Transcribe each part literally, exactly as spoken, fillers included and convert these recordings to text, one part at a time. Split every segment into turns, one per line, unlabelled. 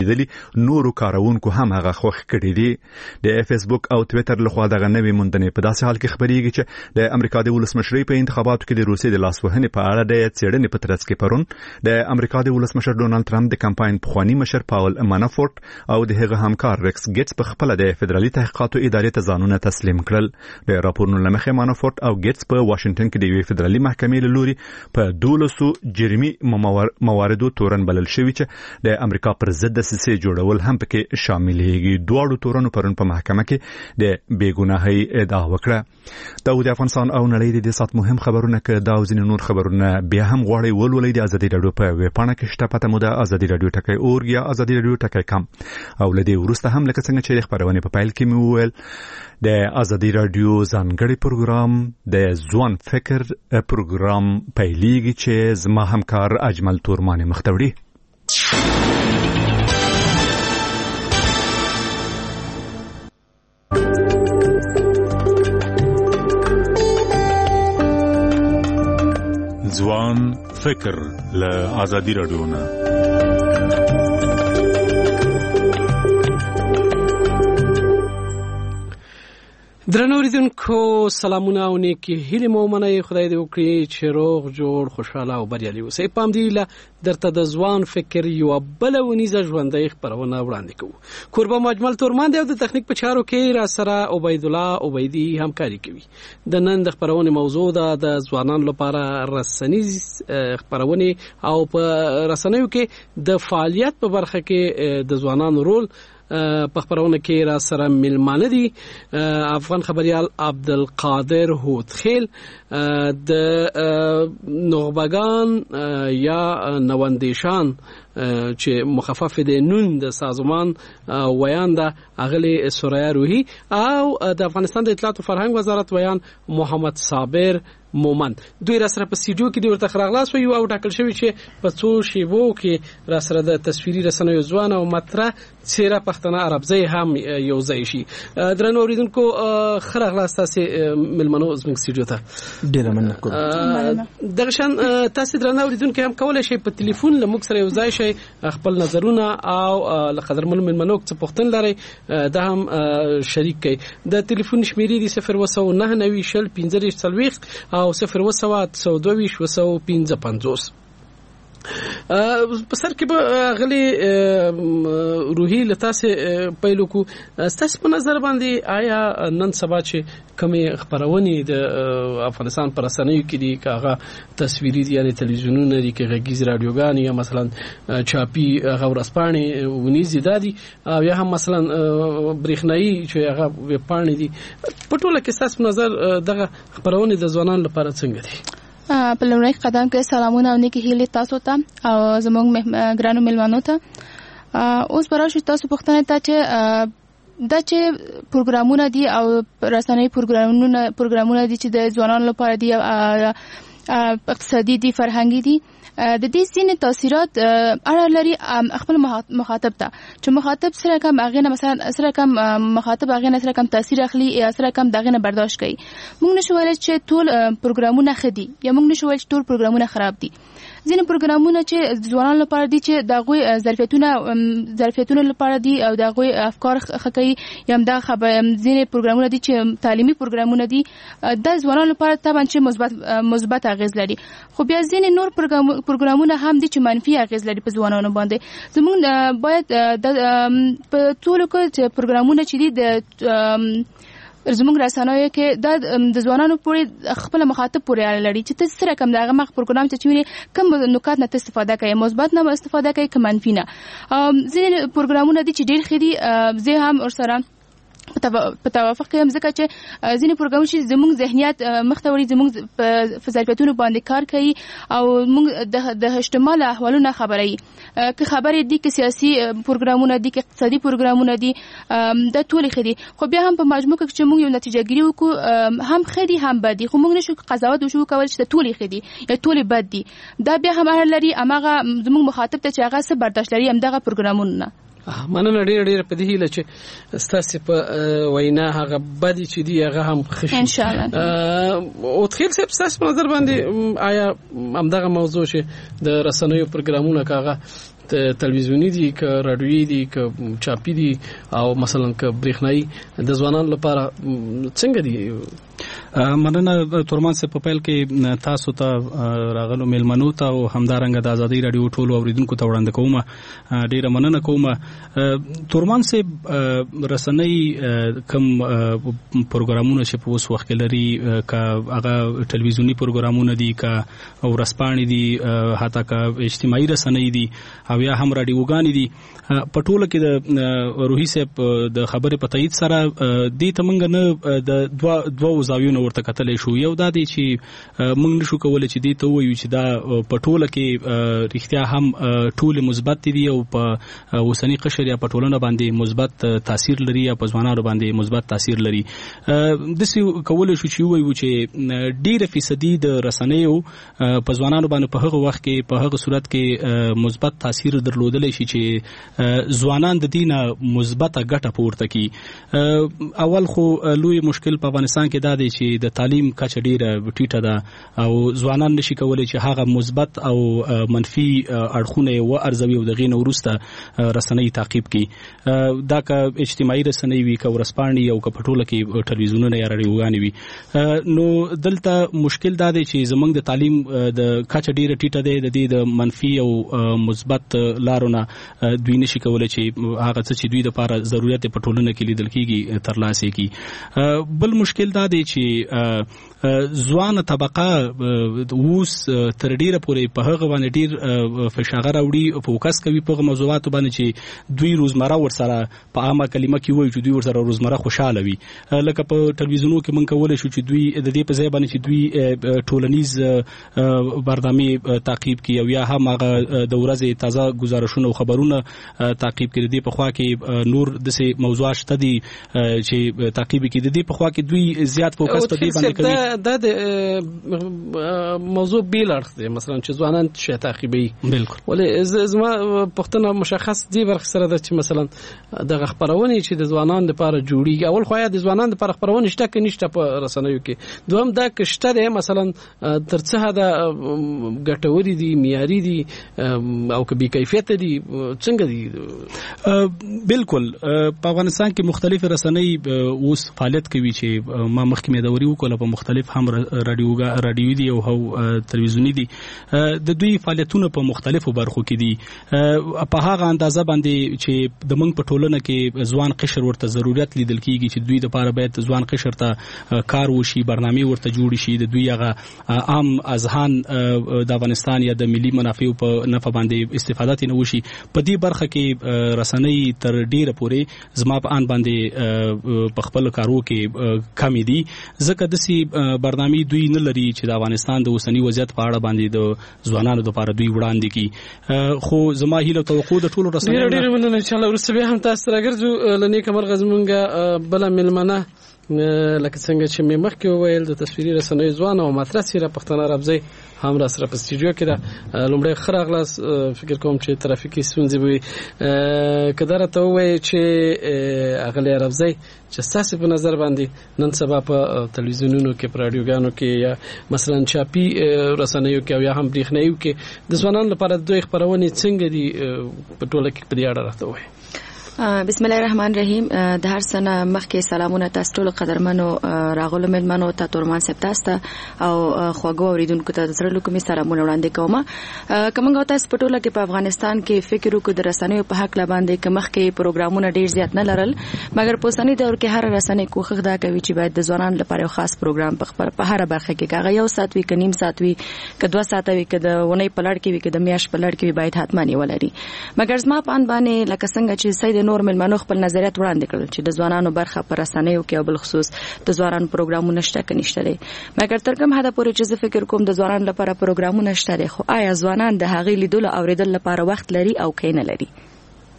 لیدلی نورو کارونکو هم هغه خوښ کړي دي. د فیسبوک او ټوئیټر لخوا دغه نوې موندنې په داسې حال کې خبرېږي چې د امریکا د ولسمشرۍ په انتخاباتو کې د روسیې د لاسوهنې په اړه د څېړنې په ترڅ کې پرون د امریکا د ولسمشر ډونالد ټرمپ د کمپاین پخوانی مشر پاول مانافورت او د هغه همکار ریکس ګیټس په خپل د فدرالي تحقیقاتو ادارې ته ځانونه تسلیم کړل. د راپورونو لمخې مانافورت او ګیټس په واشنگټن کې د یوې فدرالي محکمې له لوري په دولسو جرمي مواردو تورن بلل شوی چې د امریکا پر ضد دسیسې جوړول هم پکې شاملېږي. دواړو تورنو پرون په محکمه کې د بېګناهۍ ادعا وکړه. دا د افغانستان او نړۍ د سات مهم خبرونه کې دا ځینې نور خبرونه بیا هم غواړي ولولئ. د ازادي رادیو په ویب پاڼه کې شته، پته مو ده ازادي رادیو ټکی اورګ یا ازادي رادیو ټکی کام. او لدې وروسته هم لکه څنګه چې خبرونه په پایل کې مې وویل د ازادي رادیو ځانګړي پروګرام د ځوان فکر پروګرام پیلېږي چې زما همکار اجمل تورمانی مختوړي.
ځوان فکر له ازادي رادیو نه.
درنو اوریدونکو سلامونه او نیکی هیله مو منئ. خدای دې وکړي چې روغ جوړ خوشاله او بریالي اوسئ. پام دی له درته د ځوان فکر یو بل ونیزه ژوندۍ خبرونه وړاندې کوو. قربان مجمل تورمان دی او د تخنیک په چارو کې را سره عبید الله عبیدی همکاري کوي. د نن د خبرونه موضوع ده د ځوانانو لپاره رسنیز خبرونه او په رسنیو کې د فعالیت په برخه کې د ځوانانو رول په خبرونه کې را سره ملمانه دي. افغان خبريال عبدالقادر هوتخیل د نوغبگان یا نواندیشان چې مخفف دي نون د سازمان ویان ده اغلی سوریا روحی او د افغانستان د اطلاعات او فرهنګ وزارت ویان محمد صابر مومند. دوی را سره په سیډیو کې د ورته خراغلاس وي او ټاکل شوی چې په څو شیبو کې را سره د تصویري رسنیو ځوان او مطرح څیره پښتنه عربزی هم یو ځای شي. درنو اوریدونکو خراغلاس تاسو ملمنو زموږ سیډیو ته
ډیره مننه کوم.
دغه شان تاسو درنو اوریدونکو هم کولای شئ په ټلیفون لموږ سره یو ځای شئ خپل نظرونه او لقدرمن ملمنو څه پوښتنه لري دا هم شریک کړئ. د ټلیفون شمیرې دي صفر وسو نه نوي شل پنځه څلويخ او صفر وسوات سو دویش وسو پینځه پنځوس. په سر کې به غلي روحي لتاسه پیلو کو ستاسو په نظر باندې آیا نن سبا چې کومه خبرونه د افغانستان پر رسنیو کې دي کاغه تصویري دي یعنی تلویزیونونه دي کې غږیز رادیوګان یا مثلا چاپی غورسپانی ونیزي دادي او یا هم مثلا برېښنایی چې هغه ویب پاڼې دي. په ټوله کې ستاسو په نظر دغه خبرونه د ځوانانو لپاره څنګه دي؟
په لومړي قدم کې سلامونه او نیکی هیلې تاسو ته او زموږ ګرانو ملمنو ته. اوس براشي تاسو پوښتنه ته چې دا چې پروګرامونه دي او رسنۍ پروګرامونه پروګرامونه دي چې د ځوانانو لپاره دي اقتصادي دي فرهنګي دي د دې سینې تاثیرات اړه لري خپل مخاطب ته چې مخاطب سره کوم هغه نه مثلا سره کوم مخاطب هغه نه سره کوم تاثیر اخلي یا سره کوم دغه نه برداشت کوي. موږ نشو ویل چې ټول پروګرامونه خدي یا موږ نشو ویل چې ټول پروګرامونه خراب دي. ځینې پروګرامونه چې ځوانانو لپاره دي چې دغه ظرفیتونه ظرفیتونه لپاره دي او دغه افکار خکې یا هم خبر ځینې پروګرامونه دي چې تعلیمي پروګرامونه دي د ځوانانو لپاره طبعا چې مثبت مثبت اغیز لري. خو بیا ځینې نور پروګرامونه هم دي چې منفي اغیز لري په ځوانانو باندې. زموږ باید په ټولو کې پروګرامونه چې دي د زموږ رسنیو کې د ځوانانو پورې خپل مخاطب پورې اړه لري چې تاسو سره کوم دغه مخ پروګرام ته چې کوم نکات نه استفاده کوي مثبت نه استفاده کوي که منفي نه. ځینې پروګرامونه دي چې ډېر خېدي زه هم ورسره په توافق کوم ځکه چې ځینې پروګرامونه چې زموږ ذهنیت مختوري زموږ په ظرفیتونو باندې کار کوي او موږ د اجتماعي احوالونو خبري که خبرې دي که سیاسي پروګرامونه دي که اقتصادي پروګرامونه دي د ټول خدي. خو بیا هم په مجموع کې چې موږ یو نتیجه ګیری وکړو هم خدي هم بد دي خو موږ نشو قضاوت وشو کول چې ټول خدي یا ټول بد دي. دا بیا هم اړه لري امغه زموږ مخاطب ته چې هغه څه برداشت لري هم دغه پروګرامونه.
مننه ډېر ډېر په دې هیله چې ستاسو په وینا هغه بدی چې دی هغه هم خوشي
ان شاء الله.
او تخیل سب ستاسو په نظر باندې آیا همدغه موضوع چې د رسنیو پروګرامونه کاغه تلویزیونی دي ک رادیويي دي ک چاپی دي او مثلا ک برېښنايي د ځوانانو لپاره څنګه دي؟
مننه تورمان صاحب په پیل کې تاسو ته راغلو میلمنو ته او همدارنګه د ازادي رادیو ټولو اوریدونکو ته وړاندې کوم. ډیره مننه کوم. تورمان صاحب رسنۍ کوم پروګرامونه چې په اوس وخت کې لري کا هغه ټلویزیونی پروګرامونه دي کا ورسپانې دي حتی کا اجتماعي رسنۍ دي او یا هم رادیوګانې دي په ټوله کې د روحي صاحب د خبرې په تایید سره دې ته موږ نه د دوه دوه زاویو ورته کتلې شو. یو دا دی چې موږ نشو کولای چې دې ته وایو چې دا په ټوله کې رښتیا هم ټول مثبت دي او په اوسنی قشر یا په ټولنه باندې مثبت تاثیر لري یا په ځوانانو باندې مثبت تاثیر لري. د څه کولای شو چې وایو چې ډیره فیصدي د رسنیو په ځوانانو باندې په هغه وخت کې په هغه صورت کې مثبت تاثیر درلودلی شي چې ځوانان د دینه مثبت ګټه پورته کی. اول خو لوی مشکل په افغانستان کې دا دی چې د تعلیم کچه ډیره ټیټه ده او ځوانان نشي کولای چې هغه مثبت او منفي اړخونه و ارزوي او دغه نو ورسته رسنۍ تعقیب کی. دا که اجتماعي رسنۍ وي که ورسپانې او که پټوله کې ټلویزیونونه یا رادیوګانې وي. نو دلته مشکل دا دی چې زمونږ د تعلیم د کچه ډیره ټیټه ده. د دې د منفي او مثبت لارونه دوی نشي کولای چې هغه څه چې دوی د لپاره ضرورت په ټولنه کې لیدل کیږي ترلاسه کی. بل مشکل دا دی چې ځوان طبقه اوس تر ډیره پورې په هغه باندې ډیر فشار راوړي فوکس کوي په موضوعاتو باندې چې دوی روزمره ورسره په عامه کلمه کې وایي چې دوی ورسره روزمره خوشاله وي. لکه په ټلویزیونو کې مونږ کولای شو چې دوی د دې په ځای باندې چې دوی ټولنیز برنامه تعقیب کوي او یا هم هغه د ورځې تازه گزارشونه او خبرونه تعقیب کوي. د دې په خوا کې نور د موضوعات شته دي چې تعقیب کوي. د دې په خوا کې دوی زیات فوکس په دې باندې کوي.
دا د موضوع بیل اړخ دی مثلا چې ځوانان شي تعقیبي.
بالکل.
ولې زما پښتنه مشخص دی برخ سره د چې مثلا د خبرونه چې د ځوانان لپاره جوړیږي. اول خو یا د ځوانان لپاره خبرونه شته کې نشته په رسنیو کې. دوهم دا کشته دی مثلا ترڅه دا ګټوري دي معیاري دي او که بي کیفیت دي څنګه دي؟
بالکل. په افغانستان کې مختلف رسنۍ اوس فعالیت کوي چې ما مخکې مې دوري وکړه په مختلف هم رادیوګا رادیوي دي او هو تلویزیونی دي. د دوی فعالیتونه په مختلفو برخو کې دي. په هغه اندازه باندې چې د موږ په ټولنه کې ځوان قشر ورته ضرورت لیدل کیږي چې دوی د لپاره باید ځوان قشر ته کار وشي برنامه ورته جوړ شي. د دوی هغه عام اذهان د افغانستان یا د ملي منافعو په نفع باندې استفاده نه وشي. په دې برخه کې رسنۍ تر ډیره پورې زما په ان باندې په خپل کارو کې کمی دي ځکه د سی برنامه دوی نه لري چې د افغانستان د اوسنی وضعیت په اړه باندې د ځوانانو لپاره دوی وړاندې کی. خو زما هیله توقع د ټولو رسنیو
ډیره مننه ان شاء الله ورسره به هم تاسو راګرځو لنی کمر غزمونګه بل ملمنه لکه څنګه چې مې مخکې وویل د تصویري رسنیو ځوان او مطرح سره پښتانه رابزي هم را سره په استودیو کې دا لومړی خراغلاس فکر کوم چې ترافیکي ستونزې وي کدار ته وایي چې اغلی رابزي چې تاسو په نظر باندې نن سبا په تلویزیونونو کې په رادیوګانو کې یا مثلا چاپی رسنیو کې او یا هم برېښنایي کې د ځوانانو لپاره دوی خبرونه څنګه دي په ټوله کې په دې اړه راته وایي؟
بسم الله الرحمن الرحیم. د هر سنه مخکې سلامونه تاسو ټول قدرمنو راغلو مېلمنو ته تورمان صاحب تاسو ته او خواږه اوریدونکو ته سره کومې سلامونه وړاندې کوم. کومه تاسو په ټوله کې په افغانستان کې فکر وکړو د رسنیو په حق باندې کوم مخکې پروګرامونه ډیر زیات نه لرل مګر په اوسنی دور کې هر رسنۍ کوښښ دا کوي چې باید د ځوانانو لپاره یو خاص پروګرام په خبر په هر برخه کې کاغه یو سات وی کنیم سات وی کدو سات وی کده ونی پلړ کې وی کده میاش پلړ کې وی باید حتماني ولري. مګر زما په ان باندې لکه څنګه چې سید نور ملمنو خپل نظریات وړاندې کړل چې د ځوانانو برخه پر رسنیو کې او بل خصوص د ځوانانو پروګرامونه شته کې نشته دي. مګر تر کوم حد پورې چې فکر کوم د ځوانانو لپاره پروګرامونه شته دي خو آیا ځوانان د هغې لیدلو او اوریدلو لپاره وخت لري او کین لري؟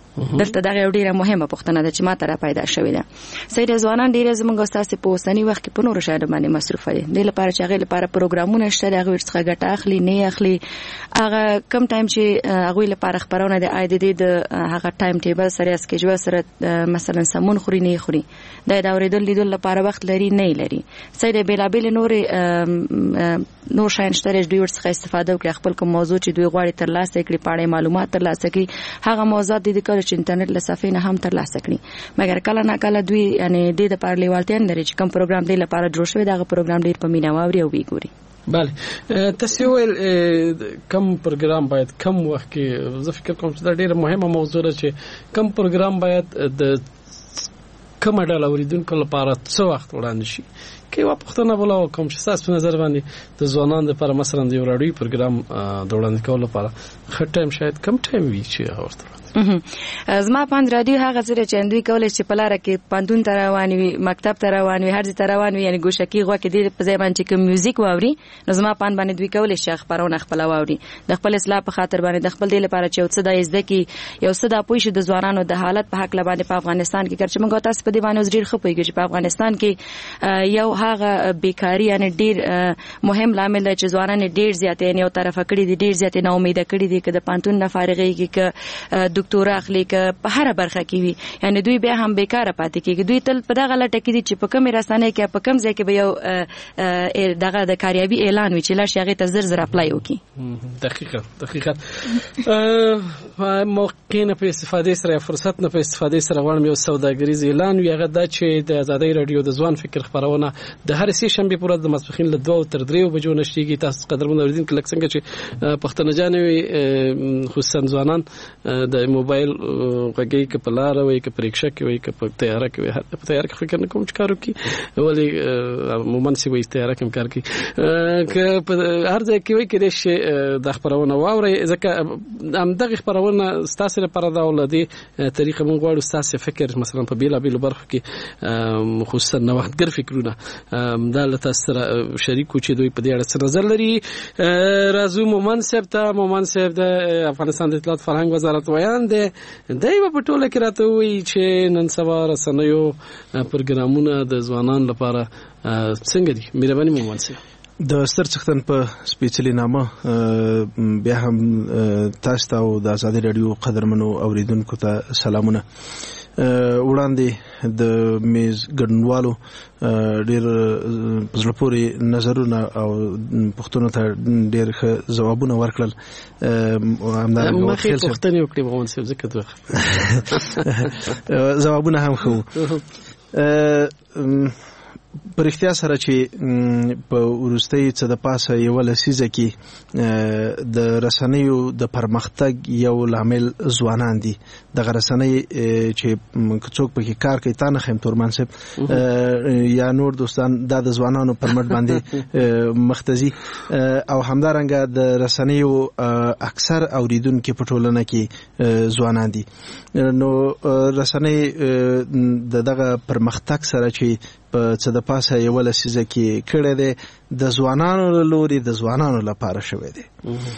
دلته دا یو ډیره مهمه پوښتنه ده چې ما ته را پیدا شوې ده. سید ځوانان ډیره زموږ استاد په اوسنی وخت کې په نور شاید باندې مصروف دي د لپاره چې هغه لپاره پروګرامونه شته هغه ورڅخه ګټه اخلي نه اخلي هغه کم ټایم چې هغه لپاره خبرونه د آی ډی ډي د هغه ټایم ټیبل سره اسکیجول سره مثلا سمون خوري نه خوري دا د اوریدل لیدل لپاره وخت لري نه لري. سید بیلابل نور نور شاین شته دوی ورڅخه استفاده وکړي خپل کوم موضوع چې دوی غواړي ترلاسه کړي پاړې معلومات ترلاسه کړي هغه موضوعات د کله چې انټرنیټ له صفحې نه هم ترلاسه کړي مګر کله نه کله دوی یعنی د د پاره لیوالتیا نه لري چې کوم پروګرام دی لپاره جوړ شوی دا پروګرام ډیر په مینا واوري او ویګوري.
بله تاسو ول کم پروګرام باید کم وخت کې زه فکر کوم چې دا ډیره مهمه موضوع ده چې کم پروګرام باید د کومه ډول اوریدونکو لپاره څو وخت وړاندې شي کې وا پښتنه بولا کوم چې تاسو په نظر باندې د ځوانانو لپاره مثلا د راډیو پروګرام د وړاندې کولو لپاره خټم شاید کم ټایم وي چې اورته
زما پاند رادیو هغه سره چې دوی کولای شي په لار کې پاندون ته روان وي مکتب ته روان وي هر ځای ته روان وي یعنی ګوشکی غوا کې د په ځای باندې کوم میوزیک واوري نو زما پاند باندې دوی کولای شي خبرونه خپل واوري د خپل اصلاح په خاطر باندې د خپل دی لپاره چې څه د زده کی یو څه د پوښ د ځوانانو د حالت په حق لباندې په افغانستان کې کړ چې موږ تاسو په دی باندې ډیر خپويږي چې په افغانستان کې یو هغه بیکاری یعنی ډیر مهم لامل دی چې ځوانان ډیر زیات یعنی یو طرف کړي دي ډیر زیات نه امید کړي دي چې د پانتون نه فارغي کې ک ډاکټر اخلي په هر برخه کې وي یعنی دوی به هم بیکاره پاتې کیږي دوی تل په دغه لټه کې دي چې په کوم رسنۍ کې په کوم ځای کې به یو دغه د کاریابي اعلان وي چې لا شي هغه ته زر زر اپلای وکړي.
دقیقاً دقیقاً موقع نه په استفاده سره فرصت نه په استفاده سره غواړم یو سوداګریز اعلان وي هغه د چې د آزادۍ رادیو د ځوان فکر خبرونه د هر سي شنبه پورې د ماسپخین له دوه تر درې بجو نشټیږي. تاسو قدرمن اوریدونکو کله څنګه چې پښتنه جانوي خصوصا ځوانان د موبایل غږی کې په لار وي کې پریکشا کې وي کې په تیاره کې وي په تیاره کې فکر نه کوم چې کارو کې ولی عموما سی وي تیاره کې کار کوي که په هر ځای کې وي کې د د خبرونه واوري ځکه هم دغه خبرونه ستاسو لپاره دا ولدي طریقه مونږ غواړو ستاسو فکر مثلا په بیلا بیل برخه کې خصوصا نوښتګر فکرونه دا له تاسو سره شریکو چې دوی په دې اړه څه نظر لري. راځو مومن صاحب ته مومن صاحب د افغانستان د اطلاعات فرهنګ وزارت ویان دی دای په ټوله کې راته وی چې نن سبا رسنیو پروګرامونه د ځوانانو لپاره څنګه دي. مهرباني مومن صاحب
د ستر څښتن په سپیڅلي نامه بیا هم تاسو ته او د آزادۍ رادیو قدرمنو اوریدونکو ته سلامونه. وړاندې د میز ګډونوالو ډېر په زړه پورې نظرونه او پوښتنو ته ډېر ښه ځوابونه ورکړل.
همدارنګه مخکې پوښتنې وکړې مومن صاحب ځکه
ځوابونه هم ښه په رښتیا سره چې په وروستۍ څه د پاسه یوه لسیزه کې د رسنیو د پرمختګ یو لامل ځوانان دي. دغه رسنۍ چې څوک پکې کار کوي تا نه ښیم تورمان صاحب یا نور دوستان دا د ځوانانو پر مټ باندې مخ ته ځي او همدارنګه د رسنیو اکثر اوریدونکي په ټولنه کې ځوانان دي. نو رسنۍ د دغه پرمختګ سره چې په څه د پاسه یو لسیزه کې کړه ده د ځوانانو له لوري د ځوانانو لپاره شوی دی.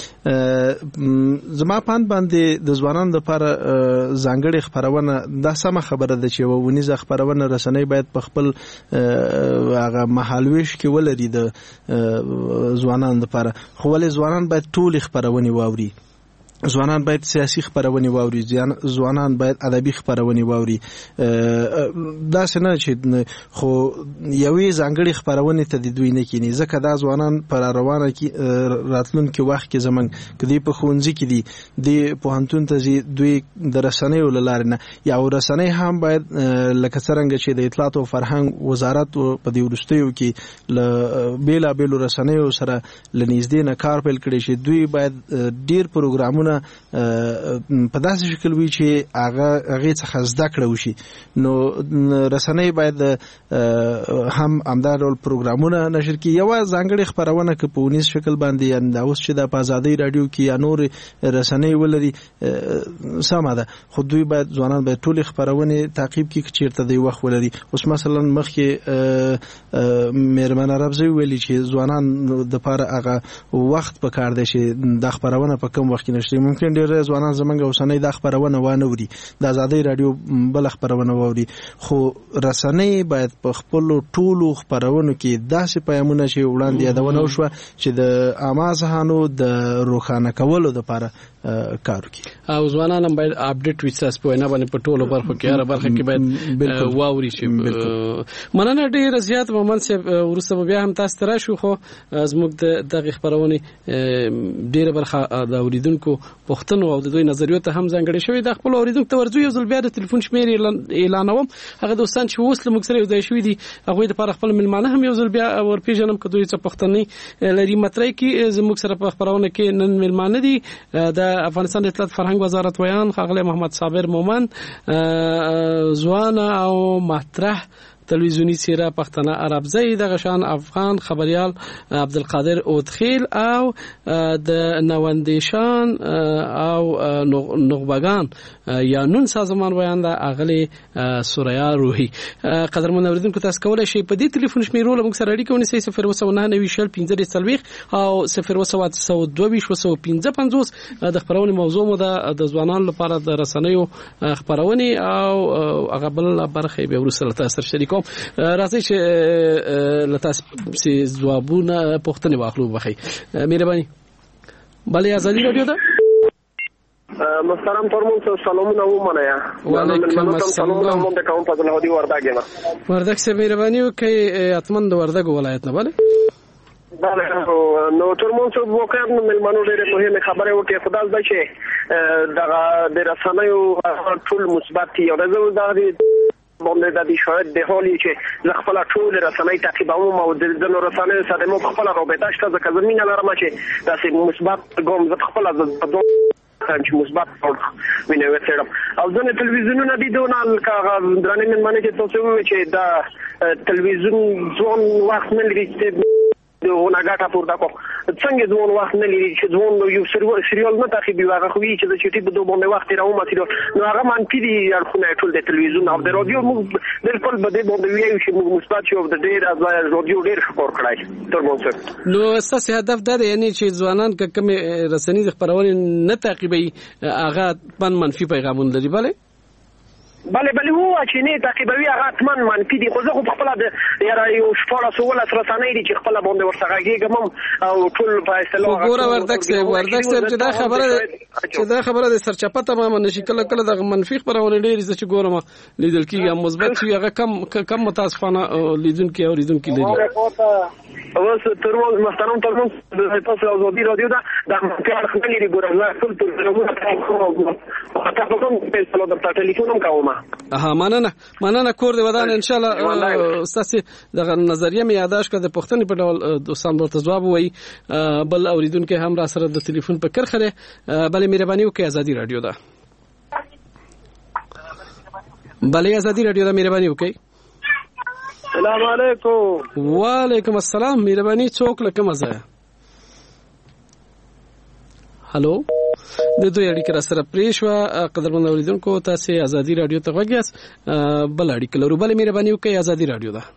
زما پاند باندې د ځوانانو لپاره ځانګړې خبرونه دا سمه خبره ده چې ونیزه خبرونه رسنۍ باید په خپل هغه مهالويش کې ولري د ځوانانو لپاره خو ولې ځوانان باید ټول خبرونه واوري. ځوانان باید سیاسي خبرونه واوري ځوانان باید ادبي خبرونه واوري. دا څنګه چې خو یوې ځانګړې خبرونه ته د دوی نه کینی ځکه دا ځوانان پر روانه کې راتلونکي وخت کې زمنګ کدي په خونځي کې دي د پوهنتون ته دوی د رسنیو لاره نه یا رسنۍ هم باید لکه څنګه چې د اطلاعات او فرهنګ وزارت په دې ورستیو کې ل بیلا بیل رسنیو سره لنیزدې نه کار پیل کړي چې دوی باید ډیر پروګرامونه په داسې شکل وي چې هغه هغه څخه زده کړه وشي. نو رسنۍ باید هم همدا ډول پروګرامونه نشر کړي. یو ځانګړې خبرونه که په ونیز شکل باندې یا د اوس چې د آزادۍ رادیو کې یا نور رسنۍ ولري سمه ده خو دوی باید ځوانان باید ټول خبرونه تعقیب کړي چې چیرته دی وخت ولري. اوس مثلا مخکې میرمن عربزی ویلي چې ځوانان د لپاره هغه وخت په کار دی چې د خبرونه په کوم وخت کې نشري ممکن ډېر ځوانان زمونږ اوسنۍ د خبرونه وانه وري د آزادۍ رادیو بل خبرونه ووري خو رسنۍ باید په خپل ټولو خبرونو کې داسې پیغامونه چې وړاندې یادونه وشوه چې د عامه ذهنو د روښانه کولو لپاره کار کوي
او ځوانان هم باید اپډیټ وساس په نه باندې په ټولو برخو کې هر برخه کې باید واوري شي. مننه ډېر زیات مومن صاحب ورسره بیا هم تاسو تر شو خو زموږ د خبرونه ډېر برخه د اوریدونکو پښتنو او د دوی نظریو ته هم ځانګړې شوې د خپل اوریدونکو ته ورځو یو ځل بیا د ټلیفون شمیر اعلانوم. هغه دوستان چې اوس له موږ سره یو ځای شوي دي هغه د لپاره خپل ملمانه هم یو ځل بیا ورپېژنم کدوې څه پښتني لري مترای کې زموږ سره په خبرونه کې نن ملمانه دي د افغانستان د اطلاعات فرهنګ وزارت ویان ښاغلی محمد صابر مومن ځوان او مطرح تلویزیونی څیره پښتانه عربزی د غشان افغان خبريال عبدالقادر اودخیل او د نوندیشان او نخبگان یا نون سازمان ویان د اغلی سوریا روحي. قدرمن اوریدونکو تاسو کولای شئ په دې ټلیفون شمیرو له موږ سره اړیکه ونیسئ صفر اووه نهه نوي شل پنځه څلوېښت او صفر اووه اته دوه ویشت پنځه پنځوس. د خبرونې موضوع مو د ځوانانو لپاره د رسنیو خبرونه او هغه بل برخه به ورسره تاسو شریک کوم. راځي چې لته سي ځوابونه پوښتنه واخلو بخي مهرباني. بله ازادي رادیو ده
محترم ترمون سلامونه ومنیا.
وعلیکم السلام.
د کوم په دغه دی وردګ نه
وردګ سه مهرباني وکي اتمن د وردګ ولایت نه bale
بله نو ترمون څو وکړ نو ملمنو ډېر مهمه خبره وکړه خدای زده چې دغه د رسنیو ټول مثبت یو ډول دغه باندې د دې شاید د حالي چې ز خپل ټول رسنۍ تعقیبوم او د نور رسنۍ سره مو خپل رابطه شته ځکه زمينه لرم چې داسې مثبت ګوم ز خپل د چې مثبت ویني وڅېړم او ځنه تلویزیونونه دي دونه کاغه درنه من باندې چې تاسو چې دا تلویزیون ځون وخت نه لري چې دونه ګټه پورته کو څنګه ځون وخت نه لري چې ځون یو سریال نه تعقیبي واغه خو چې د چټي په دوه باندې وخت راوم چې نو هغه منفي دي خو نه ټول د تلویزیون او د رادیو موږ بالکل بده باندې ویو چې موږ مثبت یو د ډیر از رادیو ډیر خبر کړای تر موږ
نو اساس هدف دا دی یعنی چې ځوانان کوم رسنۍ خبرونه نه تعقیبي هغه پن منفي پیغامونه لري bale
بله بله هو چې نه تعقیبوي هغه اتمن منفي دي خو زه خو خپل د یاره یو شپږ سوال سره رسنۍ دي چې خپل باندې ورڅخه کېږم او ټول په اصطلاح
وګوره وردک سه وردک سه چې دا خبره چې دا خبره د سرچپه تمام نشي کله کله د منفي خبرونه ډېر چې ګورم لیدل کېږي مثبت چې هغه کم کم متاسفانه لیدونکو او لیدونکو لري
اوس ترمن محترم ترمن د تاسو او زودي رادیو دا د کار خلک لري ګورم ټول ټول تاسو کوم په سلو د ټلیفون کوم
اها مننه مننه کور دی ودان ان شاء الله استاد د نظریه می یاداش کړه د پښتنې په ډول دوستان ورته جواب وایي بل اوریدونکو هم را سره د ټلیفون په کرخره بل مهرباني وکړئ ازادي رادیو ده بل ازادي رادیو ده مهرباني وکړئ.
السلام علیکم.
وعلیکم السلام مهرباني څوک لکه مزه هالو د دوی اړیکه سره پریښوا قدرمن اوریدونکو تاسو ازادي رادیو ته وګیاس بل اړیکه لرو بل مهرباني وکړئ ازادي رادیو ده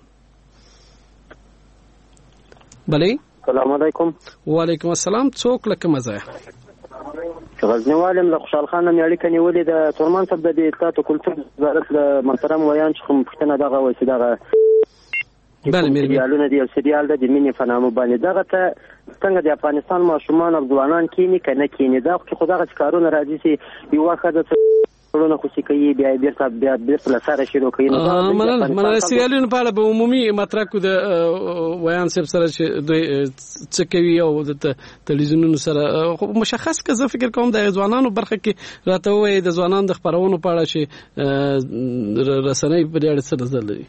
بله.
السلام علیکم.
وعلیکم السلام څوک لکه مزه
غزنیوالم له خوشحال خان مې اړیکه نیولې د تورمان صاحب د اطلاعات او کلتور وزارت له محترم ویان چې کوم پښتنه دغه وایي دغه
بله مې
سریالونه دی او سریال د مینې فنامو باندې دغه ته څنګه د افغانستان ماشومان او ځوانان کینی کنه کینی دا خو خدای غږ کارونه راځي چې یو وخت د ټولنه خو سکی بیا بیرته بیا بیرته لساره شروع کوي نو
مننه مننه سریالونه په اړه به عمومي مطرح کو د ویان صاحب سره چې دوی څه کوي او د تلویزیونونو سره مشخص که زه فکر کوم د ځوانانو برخه کې راته وایي د ځوانانو د خبرونو په اړه چې رسنۍ په دې اړه څه نظر لري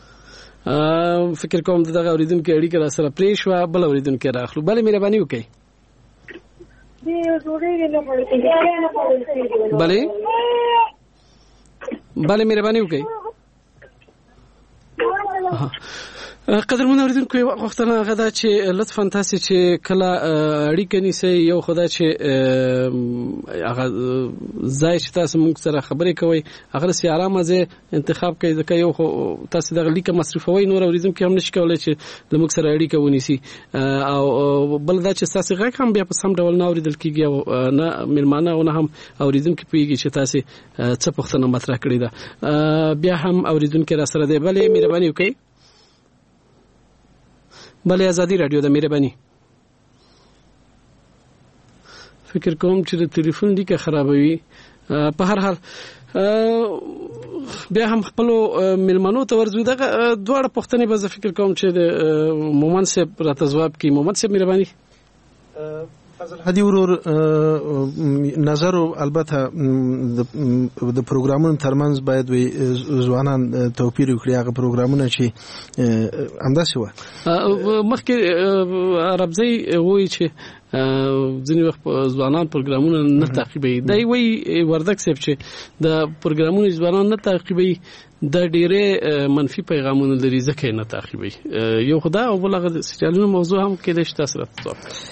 فکر کوم دغه اوریدونکو اړیکه را سره پرې شو بل اوریدونکو راخلو بل مهرباني وکړئ بله بله مهرباني وکړئ قدرمن اوریدونکو یو وختونه غدا چې لطفا تاسو چې کله اړیکه نیسئ یو خدای چې هغه ځای چې تاسو موږ سره خبرې کوي هغه سي آرامه ځای انتخاب کوي ځکه یو تاسو د لیکه مصرفوي نور اوریدونکو هم نشي کولای چې د موږ سره اړیکه ونیسي او بل دا چې تاسو غږ هم بیا په سم ډول نه اوریدل کیږي او نه ملمانه او نه هم اوریدونکو پیږي چې تاسو څه پوښتنه مطرح کړې ده بیا هم اوریدونکو را سره دی بلې مهرباني وکړئ بله آزادی رادیو د مهرباني فکر کوم چې د ټلیفون لیکه خرابوي په هر حال بیا هم خپل ملمنو ته ورزو دغه دواړه پوښتنې به زه فکر کوم چې د مومن صاحب راته ځواب کوي. مومن صاحب مهرباني.
فضل هدي ورور نظر البته د پروګرامونو ترمنځ باید وي ځوانان توپیر وکړي هغه پروګرامونه چې همداسې و
مخکې عربزي وایي چې ځینې وخت ځوانان پروګرامونه نه تعقیبوي دا وایي وردک صاحب چې د پروګرامونو ځوانان نه تعقیبوي دا ډېرې منفي پیغامونه لري ځکه نه تعقیبوي یو خدا او بل هغه سیالونو موضوع هم کېدای شي تاسو راته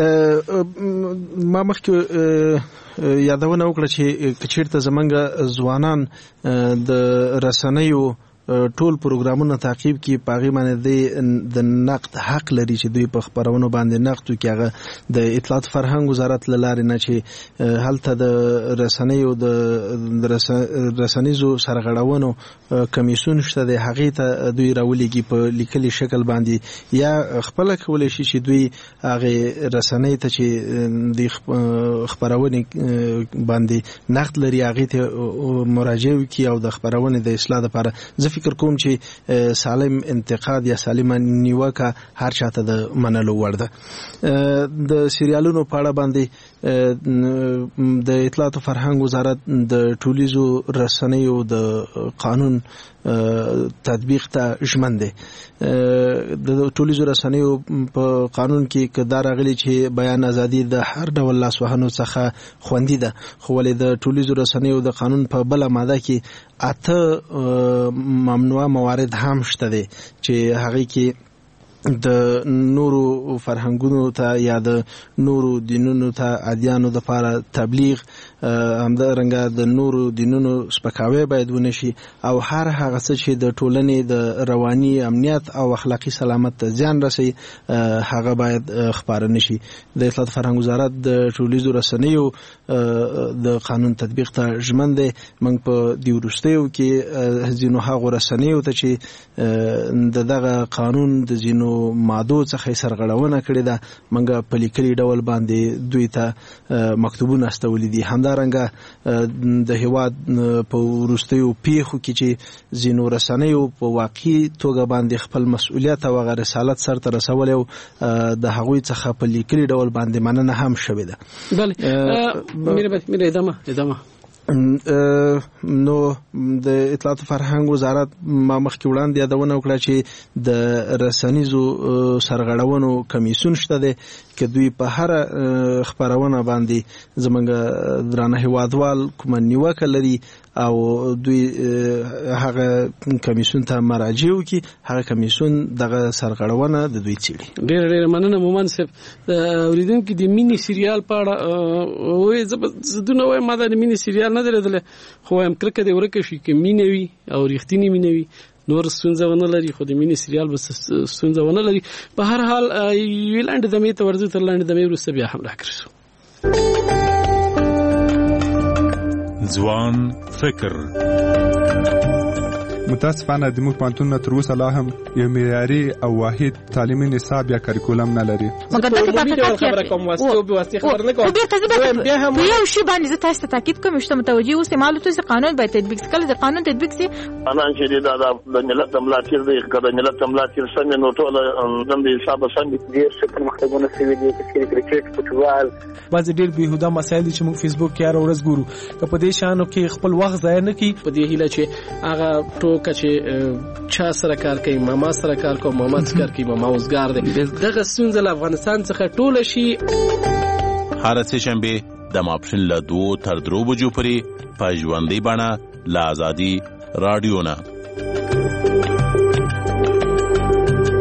ما مخکې یادونه وکړه چې کچیرته زمونږ ځوانان د رسنیو ټول پروګرامونه تعقیب کی پاغي باندې د نقد حق لري چې دوی په خبرونو باندې نقد کوي هغه د اطلاعات فرهنګ وزارت لاره نه چې هلته د رسنیو د رسنیزو سرغړونو کمیسیون شته د هغه ته دوی راولېږي په لیکلي شکل باندې یا خپل کولای شي چې دوی هغه رسنۍ ته چې د خبرونه باندې نقد لري هغه ته مراجعه وکړي او د خبرونه د اصلاح لپاره فکر کوم چې سالم انتقاد یا سالمه نیوکه هر چاته د منلو وړ ده. د سریالونو په اړه باندې د اطلاعات او فرهنګ وزارت د ټولیزو رسنیو د قانون تطبیق ته ژمن دی. د ټولیزو رسنیو په قانون کې کدار غلي چې بیان ازادي د هر ډول لاسوهنو څخه خوندي ده خو ولې د ټولیزو رسنیو د قانون په بل ماده کې اته ممنوع موارد هم شته دي چې هغه کې د نورو فرهنګونو ته یا د نورو دینونو ته ادیانو د لپاره تبلیغ همدارنګه د نورو دینونو سپکاوی باید ونشي او هر هغه څه چې د ټولنې د رواني امنیت او اخلاقی سلامت ته زیان رسي هغه باید خبره نشي. د اطلاعات فرهنګ وزارت د ټولیزو رسنیو د قانون تطبیق ته ژمن دی. موږ په دی ورستیو کې ځینو هغه رسنیو ته چې د دغه قانون د ځینو مادو څخه سرغړونه کړې ده موږ په لیکلي ډول باندې دوی ته مکتوبونه استولې دي. همدارنګه د هیواد په ورستیو پیښو کې چې ځینو رسنیو په واقعي توګه باندې خپل مسؤلیت او غیر رسالت سره رسول او د هغوی څخه په لیکلي ډول باندې مننه هم شوې ده.
بله میره میره ادامه ادامه
نو د اطلاعات فرهنګ وزارت ما مخکې وړاندې یادونه وکړه چې د رسنیزو سرغړونو کمیسیون شته دی که دوی په هر خبرونه باندې زمونږ درانه هیوادوال کومه نیوکه لري او دوی هغه کمیسیون ته مراجعه وکړي هغه کمیسیون دغه سرغړونه د دوی څېړي.
ډېر ډېر مننه مومن صاحب. اوریدونکو د مینی سریال په اړه وایي زه دونه وایم ما د مینی سریال نه دی لیدلی خو وایم کرکه دې ورکه شي که مینه وي او رښتینې مینه وي نور ستونزه ونه لري خو د مینې سریال به ستونزه ونه لري. په هر حال یوې لنډې دمې ته ورځو تر لنډې دمې وروسته بیا هم راګرځو.
ځوان فکر
متاسفانه د موږ پانتون تر اوسه لا هم یو معیاري او واحد تعلیمي نصاب یا کریکولم نه لري.
مګر دا په خبره کوم واسطه او به واسطه خبر نه کوم. بیا هم یو شی باندې زه تاسو ته تاکید کوم چې متوجي اوسئ معلومات چې قانون باید تطبیق شي. کله چې قانون تطبیق شي
انا چې دا د ملت ملاتیر دی کله ملت ملاتیر څنګه نو ټول د حساب څنګه ډیر څه پرمختګونه شوي دي چې کرکټ فوټبال
بعض ډیر بهوده مسایل چې موږ فیسبوک کې هر ورځ ګورو که په دې شانو کې خپل وخت ضایع نه کړي
په دې هیله چې هغه ټوکه چې چا سره کار کوي ماما سره کار کوي ماما سره کار کوي ماما اوسګار دی دغه ستونزه له افغانستان څخه ټوله شي.
هر سه شنبه د ماپښین له دوه تر درو بجو پورې په ژوندۍ بڼه له آزادي رادیو نه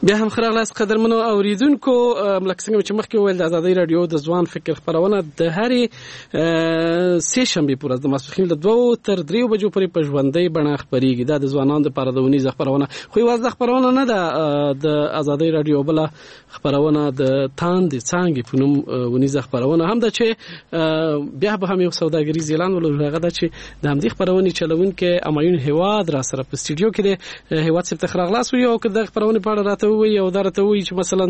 بیا هم خراغلاس قدرمنو اوریدونکو ملک څنګه چې مخکې ویل د آزادۍ رادیو د ځوان فکر خبرونه د هرې سه شنبه پر ورځ د ماسپښین له دوه تر درې بجو پورې په ژوندۍ بڼه خبرېږي. دا د ځوانانو لپاره د ونیزه خبرونه خو یوازې خبرونه نه ده، د آزادۍ رادیو بل خبرونه د تاند څنګه په نوم ونیزه خبرونه هم ده چې بیا به هم یو سوداګریز اعلان ولر هغه ده چې د همدې خبرونه چلوونکې امایون هواد را سره په استودیو کې د هواد څخه خراغلاس وي او د خبرونه په اړه راته وي او درته وي چې مثلا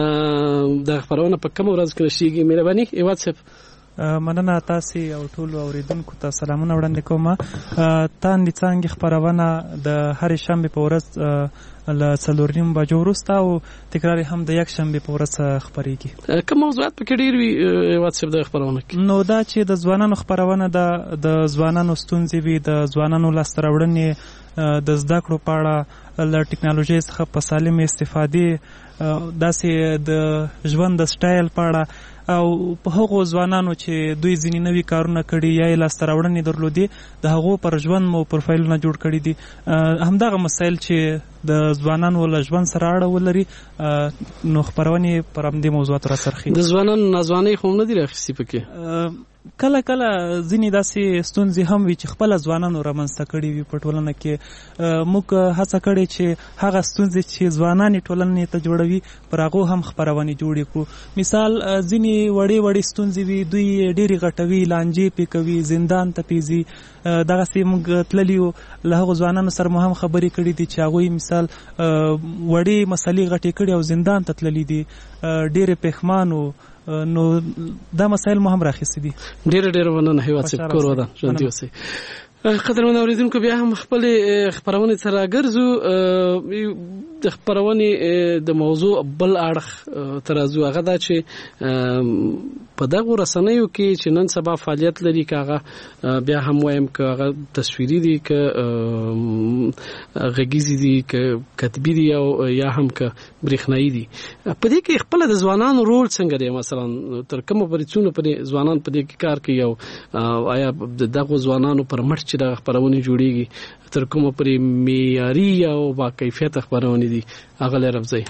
د خبرونه په کوم ورځ کې نشيږي. مهرباني هواد صاحب.
مننه تاسو او ټول اوریدونکو ته سلامونه وړاندې کوم. تاند څنګه خبرونه د هر شنبه په ورځ له څلور نیم بجو وروسته او تکرار هم د یک شنبه په ورځ خبرېږي. کوم موضوعات په کې ډېر وي هواد صاحب د خبرونه کې؟ نو دا چې د ځوانانو خبرونه د ځوانانو ستونزې وي، د ځوانانو لاسته راوړنې، د زده کړو په اړه، له ټکنالوژي څخه په سالم استفادې، داسې د ژوند د سټایل په اړه او په هغو ځوانانو چې دوی ځینې نوي کارونه کړي یا یې لاسته راوړنې درلودې د هغو پر ژوند مو پروفایلونه جوړ کړي دي. همدغه مسایل چې د ځوانانو له ژوند سره اړه ولري نو خبرونې پر همدې موضوعاتو راڅرخي. د ځوانانو ناځوانۍ خو نه دي راخیستې پکې؟ کله کله ځینې داسې ستونزې هم وي چې خپله ځوانانو رامنځته کړي وي په ټولنه کې. موږ هڅه کړې چې هغه ستونزې چې ځوانان یې ټولنې ته جوړوي پر هغو هم خپرونې جوړې کړو. مثال ځینې وړې وړې ستونزې وي، دوی ډېرې غټوي، لانجې پې کوي، زندان ته پې ځي. دغسې موږ تللي یو، له هغو ځوانانو سره مو هم خبرې کړي دي چې هغوی مثال وړې مسلې غټې کړي او زندان ته تللي دي، ډېرې پښیمان وو. نو دا مسایل مو هم راخیستي دي. ډېر ډېر مننه هیواد صاحب، کور ودان ژوندي اوسئ. قدرمن اوریدونکو بیا هم خپل خبرونه سره ګرځو. د خبرونه د موضوع بل اړخ ترازو هغه دا چې په دغه رسنیو کې چې نن سبا فعالیت لري، کاغه بیا هم وایم کاغه تصویری دي، ک غږیزي دي، ک کتبی دي او یا هم ک برېښنایی دي. په دې کې خپل د ځوانانو رول څنګه دی؟ مثلا تر کومه پورې څونه پر ځوانان په دې کې کار کوي او آیا دغه ځوانانو پر مټ چې د خبرونه جوړیږي تر کومه پورې معیاري او با کیفیت خبرونه دي هغه لري افزای؟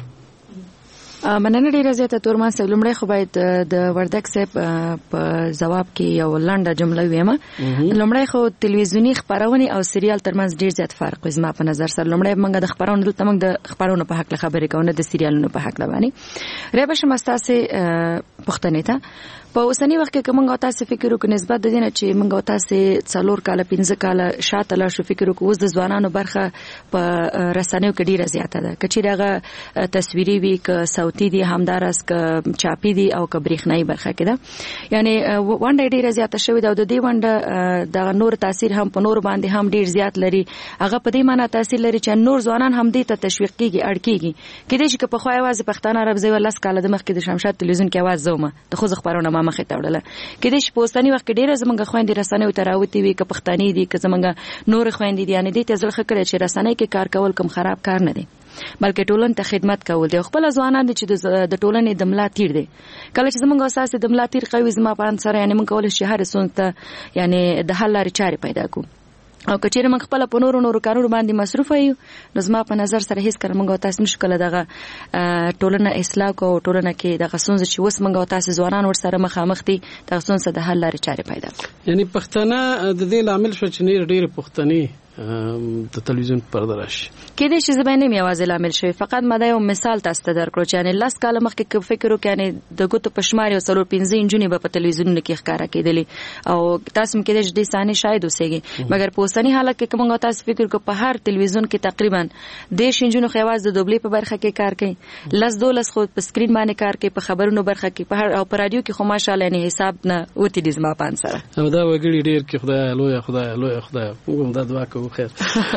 مننه ډیره زیاته تورمان صاحب. لومړی خو باید د وردک صاحب په جواب کې یو لنډه جمله ویم. لومړی خو تلویزیونی خبرونه او سریال ترمنځ ډیر زیات فرق وي زما په نظر سره. لومړی موږ د خبرونو دلته موږ د خبرونو په حق خبرې کوو، نه د سریالونو په حق باندې. ریبه شمستاسه پښتنې ته په اوسنی وخت کې کومه تاسو فکر وکړئ نسبت د دې نه چې موږ تاسو څلور کاله پنځه کاله شاته لا شو فکر وکړو د ځوانانو برخه په رسنیو کې ډیره زیاته ده، کچې دغه تصویري وي، ک صوتي دي، همدارس ک چاپی دي او ک برېښنایی برخه کې ده. یعنی ونډه ډیره زیاته شوې ده او د دې ونډه د نور تاثیر هم په نور باندې هم ډیر زیات لري. هغه په دې معنی تاثیر لري چې نور ځوانان هم دې ته تشویق کیږي، اړ کیږي. کله چې په خو आवाज پښتانه عرب زوی لاس کاله د مخ کې د شمشاد تلویزیون کې आवाज زومه د خو خبرونه ما مخه تاوړله. کله چې په اوسنی وخت کې ډیره زمونږ خويندې رسنیو ته راوتی وي، ک پښتني دي، ک زمونږ نور خويندې دي، یعنی دې ته ځل خکړه چې رسنۍ کې کار کول کوم خراب کار نه دی، بلکې ټولن ته خدمت کول دی. خپل ځوانان دي چې د ټولنې د ملا تیر دي. کله چې زمونږ اساس د ملا تیر قوي زما په سره، یعنی موږ کول شي هر سنت یعنی د حل لارې چارې پیدا کوو. او کچېره موږ خپل په نورو نورو کارونو باندې مصروف یو، نو زما په نظر سره هیڅ کله موږ تاسو نشو کله دغه ټولنه اصلاح کو، ټولنه کې دغه څنګه چې وس موږ تاسو ځوانان ور سره مخامخ دي دغه څنګه د حل لارې چارې پیدا کوي. یعنی پښتنه د دې عامل شو چې نه ډېر پښتني د تلویزیون پرده راشي. کله چې زبانه می आवाज لامل شوی، فقط ما دا یو مثال تاسو ته درکړو چې یعنی لاس کاله مخکې فکر وکړ یعنی د ګوتو پښمار یو څلور پنځه انجونی په تلویزیون کې ښکارا کېدلی او تاسو کې د دې ثاني شاید اوسېږي، مګر په اوسنی حالت کې کومه تاسو فکر کو په هر تلویزیون کې تقریبا د شینجونو خواز د دوبلې په برخه کې کار کوي، لس دولس خو په سکرین باندې کار کوي، په خبرونو برخه کې په هر او په رادیو کې خو ماشاءالله نه حساب نه وتی دي زما پان سره. دا وګړي ډیر کې خدای لوی خدای لوی خدای موږ دا دعا کوو خیر.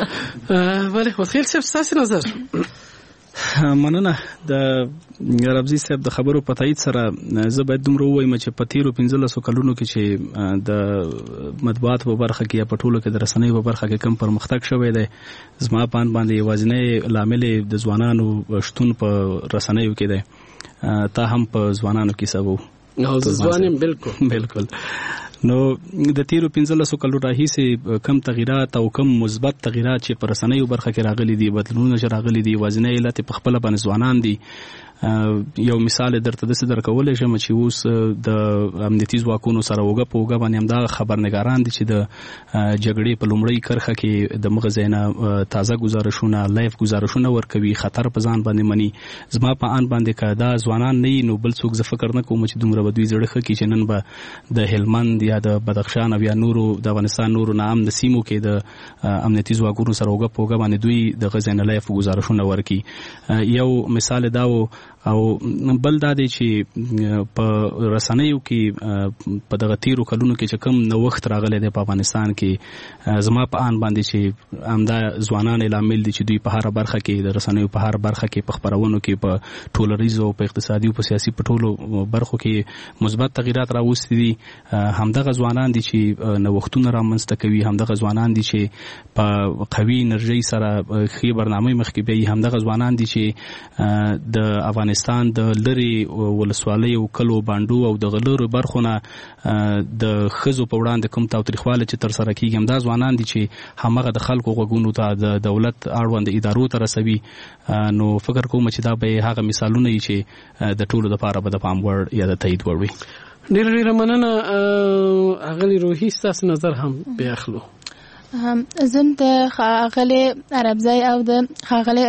ولی وسیل صاحب تاسو نظر
مننه د ربزي صاحب د خبرو په تایید سره زه باید دومره وایم چې په تیرو پنځلسو کلونو کې چې د مطبوعات په برخه کې یا په ټولو کې د رسنیو په برخه کې کم پرمختګ شوی دی، زما پان باندې یوازینی لامل د ځوانانو شتون په رسنیو کې دی. تا هم په ځوانانو کې سبو
نو ځوانیم بالکل
بالکل نو د تیرو پنځلسو کلو راهیسې کم تغیرات او کم مثبت تغیرات چې پر رسنیو برخه کې راغلي دي بدلونونه چې راغلي دي وازنه علت په خپل باندې ځوانان دي یو مثال درته د صدر کولای شم چې اوس د امنیتي ځواکونو سره وګه په وګه باندې همدا خبرنګاران دي چې د جګړې په لومړی کرخه کې د مغزینه تازه گزارشونه لایف گزارشونه ورکوي خطر په ځان باندې مني زما په ان باندې کدا ځوانان نه نو بل څوک ز فکر نه کوم چې دومره بدوي زړه کې چې نن به د هلمند یا د بدخشان او یا نورو د افغانستان نورو نام د سیمو کې د امنیتي ځواکونو سره وګه په وګه باندې دوی د غزینه لایف گزارشونه ورکي یو مثال داو او بل دا دی چې په رسنیو کې په دغه تیرو کلونو کې چې کم نوښت راغلی دی په افغانستان کې زما په ان باندې چې همدا ځوانان لامل دي چې دوی په هر برخه کې د رسنیو په هر برخه کې په خبرونو کې په ټولریزو په اقتصادي او په سیاسي په ټولو برخو کې مثبت تغیرات راوستي دي همدغه ځوانان دي چې نوښتونه رامنځته کوي همدغه ځوانان دي چې په قوي انرژي سره خې برنامه مخکې به همدغه ځوانان دي چې د افغانستان افغانستان د لری ولسوالۍ او کلو باندو او د غلورو برخونه د خزو په وړاندې کوم تاوتریخواله چې تر سره کیږي همدا ځوانان دي چې همغه د خلکو غوګونو ته د دولت اړوند ادارو ته رسوي نو فکر کوم چې دا به هغه مثالونه وي چې د ټولو لپاره به د پام وړ یا د تایید وړ وي.
ډېر ډېر مننه اغلی روحي ستاسو نظر هم بیا اخلو.
زم د خاغلی عربزای او د خاغلی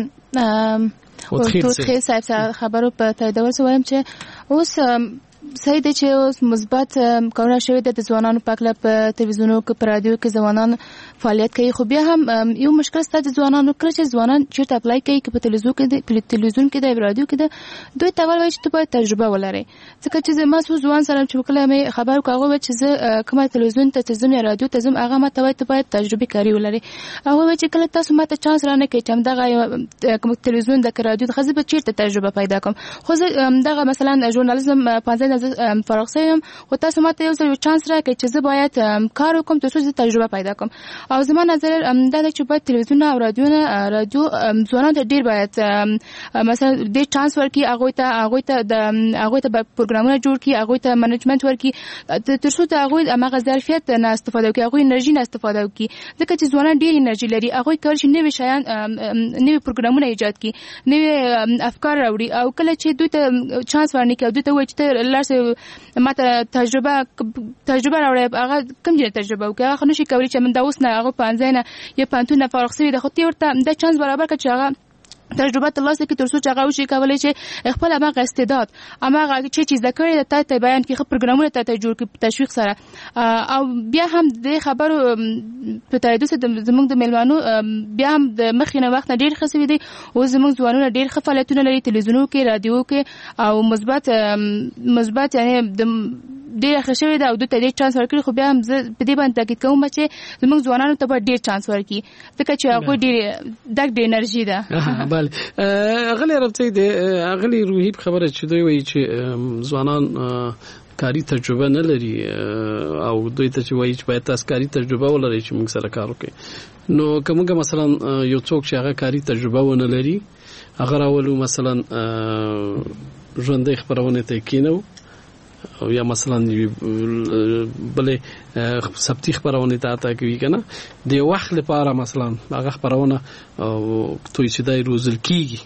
او توخی صاحب خبرو په تاییدول سویم چې اوس صحیح دی چې اوس مثبت کارونه شوي دي د ځوانانو په اړه په تلویزیونونو کې په رادیو کې ځوانان فعالیت کوي خو بیا هم یو مشکل شته د ځوانانو کړ چې ځوانان چیرته اپلای کوي چې په تلویزیون کې په تلویزیون کې د رادیو کې د دوی ته وایي چې ته باید تجربه ولرې ځکه چې ما څو ځوان سره چې وکړم مې خبر کاغو چې زه کومه تلویزیون ته تزم یا رادیو ته زم هغه ما ته وایي ته باید تجربه کاری ولرې هغه چې کله تاسو ماته چانس رانه کوي چې دغه کوم تلویزیون د رادیو د خزه به چیرته تجربه پیدا کوم خو دغه مثلا ژورنالیزم پنځه فارغ شوم خو تاسو ماته یو ځل چانس راکړئ چې زه باید کار وکم ترڅو زه تجربه پیدا کوم او زما نظر دا دی چې باید تلویزیون او رادیو نه رادیو ځوانان ته ډیر باید مثلا ډیر چانس ورکړي هغه ته هغه ته د هغه ته پروګرامونه جوړ کړي هغه ته منیجمنت ورکړي ترڅو ته هغه هغه ظرفیت نه استفاده وکړي هغه انرژي نه استفاده وکړي ځکه چې ځوانان ډیر انرژي لري هغه کار چې نوې شیان نوې پروګرامونه ایجاد کړي نوې افکار راوړي او کله چې دوی ته چانس ورنکړي دوی ته وایي چې لارسه ماته تجربه تجربه راوړې هغه کوم ډول تجربه وکړه هغه نشي کولای چې من دا اوس نه هغه پانځه نه یا پانتون نه فارغ شوی د خو ورته د چانس برابر کړي چې هغه تجربه ترلاسه کړي ترڅو چې هغه وشي کولای چې خپل هغه استعداد هغه چې چیز ذکر ته ته بیان کړي خپل پروګرامونه ته جوړ کړي تشویق سره او بیا هم د خبرو په تایید سره زموږ د میلمانو بیا هم د مخینه وخت ډیر خسوي دي او زموږ ځوانونه ډیر خپلاتونه لري تلویزیونونو کې رادیو کې او مثبت مثبت یعنی د ډیر ښه ده او د ته ډیر چانس ورکړي خو بیا هم زه په دې باندې تاکید کوم چې زموږ ځوانانو ته به ډیر چانس ورکړي ځکه چې هغه ډیر دغه ډیر انرژي ده.
بله اغلی ربطی دی اغلی روحی خبره چې دوی وایي چې ځوانان کاری تجربه نه لري او دوی ته چې وایي چې باید تاسو کاری تجربه ولرئ چې موږ سره کار وکړي نو کومه مثلا یو څوک چې هغه کاری تجربه ونه لري هغه راولو مثلا ژوندۍ خبرونه ته کینو او یا مثلا بلې سبتي خبرونه ته تا کوي کنه د وخت لپاره مثلا هغه خبرونه توي چې دای روزل کیږي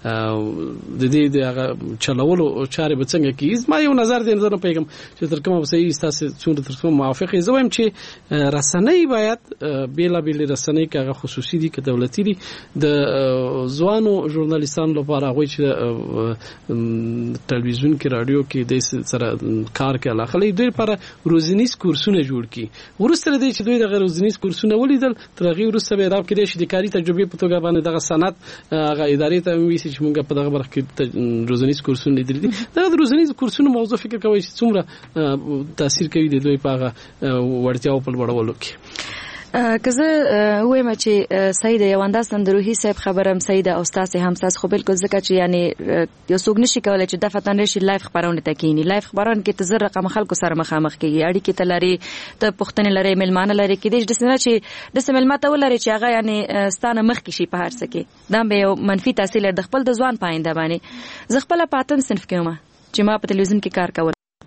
د دې د چلولو چارې به څنګه کیږي ما یو نظر دې نظر پیغام چې تر کومه صحیح تاسو څومره تر کومه موافقه زویم چې رسنۍ باید بیلا بیل رسنۍ کغه خصوصي دي که دولتي دي د ځوانو ژورنالیستانو لپاره غوي چې ټلویزیون کې رادیو کې د سره کار کوي علاقه دوی لپاره روزنیز کورسونه جوړ کړي ورسره دي چې دوی د روزنیز کورسونه ولیدل ترغه ورسره به راو کې د کاری تجربه په توګه باندې دغه سند هغه ادارې ته وي چې موږ په دغه برخه کې روزنیز کورسونه لیدل دي دا د روزنیز کورسونو موضوع فکر کوي چې څومره تاثیر کوي د دوی په هغه وړتیاو په لوړولو کې
که زه وایم چې سید یو انداز نن د روحي صاحب خبرم سید او استاد هم تاسو خو بالکل ځکه چې یعنی یو څوک نشي کولای چې د فتن رشي لایف خبرونه تکینی لایف خبرونه کې تزر رقم خلکو سره مخامخ کیږي اړیکې تلري ته پښتنې لري ملمانه لري کې د سنه چې د سملماته ولري چې هغه یعنی ستانه مخ کې شي په هر څه کې دا به یو منفي تاثیر د خپل د ځوان پاینده باندې زه خپل پاتن صنف کوم چې ما په تلویزیون کې کار کول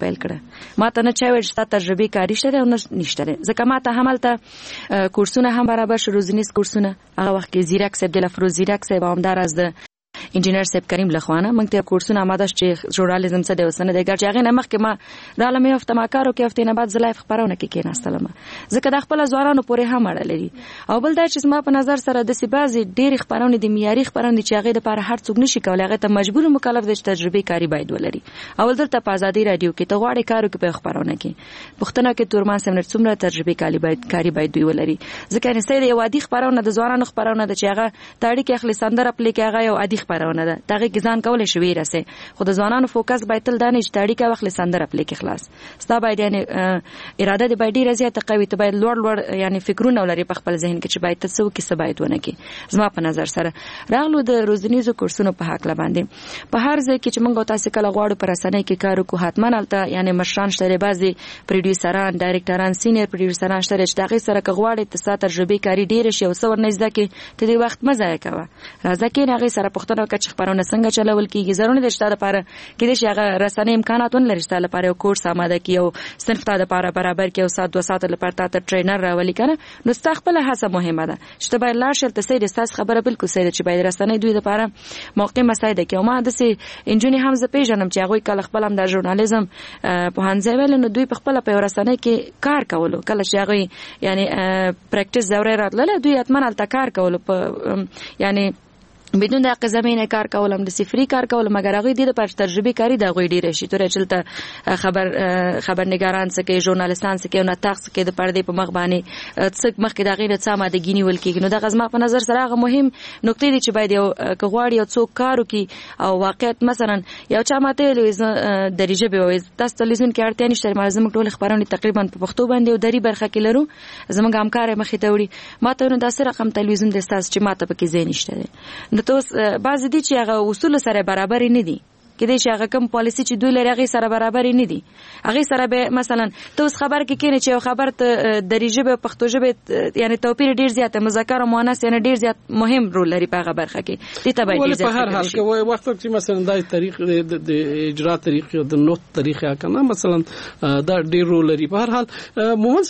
پیل کړه. ما ته نه چا ویل چې تا تجربه کاری شته او نه نشته، ځکه ما ته همالته کورسونه هم برابر شو، روزنیز کورسونه. هغه وخت کې زیرک صاحب د لفروز زیرک صاحب همدار از د انجینر صاحب کریم لخوانه موږ ته کورسونه آماده چې ژورنالیزم څه دی وسنه دی ګرځي هغه نه مخکې ما د عالمي هفته ما کارو کې هفته نه بعد زلایف خبرونه کې کېناستلم، ځکه د خپل ځوانانو پورې هم اړه لري. او بل دا چې ما په نظر سره د سیبازي ډېری خبرونه د معیاري خبرونه چې هغه د لپاره هر څوک نشي کولای، هغه ته مجبور مکلف دي چې تجربه کاری باید ولري. اول دلته په ازادي رادیو کې ته غواړي کارو کې په خبرونه کې پښتنه کې تورمان سمنر څومره تجربه کاری باید کاری باید دوی ولري، ځکه نه سید یو عادي خبرونه د ځوانانو خبرونه د چې هغه تاړي کې اخلي سندره پلی کې هغه یو عادي خبرونه ده، دغه ځان کولای شي ویرسه. خو د ځوانانو فوکس باید تل دانه چې تاړي کې وخت سندره پلی کې خلاص ستا باید یعنی اراده دی باید ډیره زیاته قوي، ته باید لوړ لوړ یعنی فکرونه ولري په خپل ذهن کې چې باید تاسو کې څه باید ونه کې. زما په نظر سره راغلو د روزنیزو کورسونو په حق لباندې په هر ځای کې چې موږ تاسو کله غواړو پر رسنۍ کې کار وکړو، حتمان الته یعنی مشران شته، بعضي پروډوسران ډایرکټران سینیر پروډوسران شته چې دغه سره غواړي تاسو تجربه کاری ډیره شي او څو ورنځ کې ته د وخت مزه کوي. راځه کې هغه سره پښتنو کې خبرونه څنګه چلول کیږي، ضروري ده چې دا لپاره کې دې هغه رسنۍ امکانات ولري چې لپاره یو کورس آماده کی او صرف تا لپاره برابر کی او سات دو سات لپاره تا ټرینر راولي کنه. نو استقبال هڅه مهمه ده چې ته باید لاړ شې ته سید استاس خبره بالکل سید چې باید رسنۍ دوی لپاره موقع مساعده کی. او ما د سي انجونی هم ز پیژنم چې هغه کله خپل هم د ژورنالیزم په هانځه ویل نو دوی په خپل په رسنۍ کې کار کولو، کله چې هغه یعنی پریکټیس دوره راتله دوی اتمن الته کار کولو په یعنی بدون د زمينه کار کولم د صفری کار کولم، مګر هغه د پر تجربه کاری د غوي ډیره شي تر چلته خبر خبرنګاران سکه ژورنالیستان سکه نو تاخ سکه د پردې په مخ باندې څک مخ کې د غیر څه ماده ګینی ول کېږي. نو د غزما په نظر سره هغه مهم نقطې دي چې باید یو کغواړي یو څوک کارو کی او واقعیت مثلا یو چا ماته لویز درجه به وي تاسو تلویزیون کې اړتیا نشته، مازم ټول خبرونه تقریبا په پښتو باندې او دری برخه کې لرو، زموږ همکار مخې ته وړي ماته نو داسې رقم تلویزیون د تاسو چې ماته پکې زین نشته. نو تاسو بعض دي چې هغه اصول سره برابر نه دي، کله چې هغه کوم پالیسی چې دوی لري هغه سره برابر نه دي، هغه سره به مثلا ته اوس خبر کې کینې چې خبر ته دریجه به پښتو ژبه یعنی توپیر ډیر زیات مذکر او مؤنث یعنی ډیر زیات مهم رول لري په هغه برخه کې. دې ته باید
په هر حال کې وخت چې مثلا د تاریخ د اجرا تاریخ د نوت تاریخ یا کنه مثلا دا ډیر رول لري. په هر حال مومن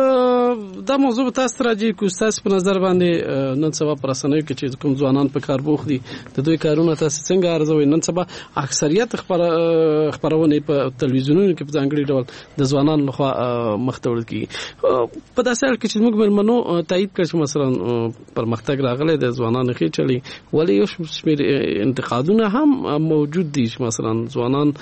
صاحب دا موضوع تاسو راځي کو تاسو په نظر باندې نن سبا پر رسنیو کې چې کوم ځوانان په کار بوخ دي د دوی کارونه تاسو څنګه ارزوي؟ نن سبا اکثریت خبرونه په تلویزیونونو کې په ځانګړي ډول د ځوانانو لخوا مخته وړل کیږي. په داسې حال کې چې موږ ملمنو تایید کړ چې مثلا پرمختګ راغلی د ځوانانو کې چلی ولې یو شمېر انتقادونه هم موجود دي چې مثلا ځوانان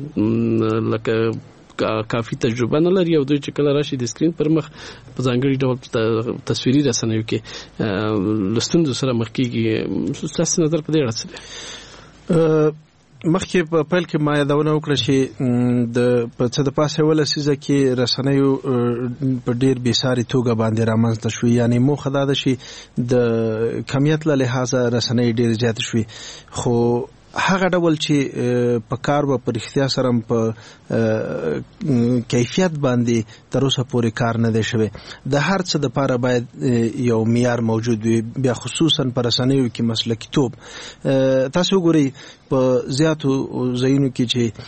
لکه کافي تجربه نه لري او دوی چې کله راشي د سکرین پر مخ په ځانګړي ډول تصویري رسنیو کې لستون سره مخ کیږي. تاسو نظر په دې اړه څه دی؟
مخکې په پیل کې ما یادونه وکړه چې د په څه د پاسه ول سیزه کې رسنیو په ډیر بیساري توګه باندې رامنځته شو، یعنی موخه دا ده چې د کمیت له لحاظه رسنۍ ډیر زیات شوي، خو هغه ډول چې په کار و پر اختیار سره په کیفیت باندې تر اوسه پورې کار نه دی شوی. د هر څه د پاره باید یو معیار موجود وي، بیا خصوصا پر رسنیو کې مسلکي توب. تاسو ګورئ په زیاتو ځایونو کې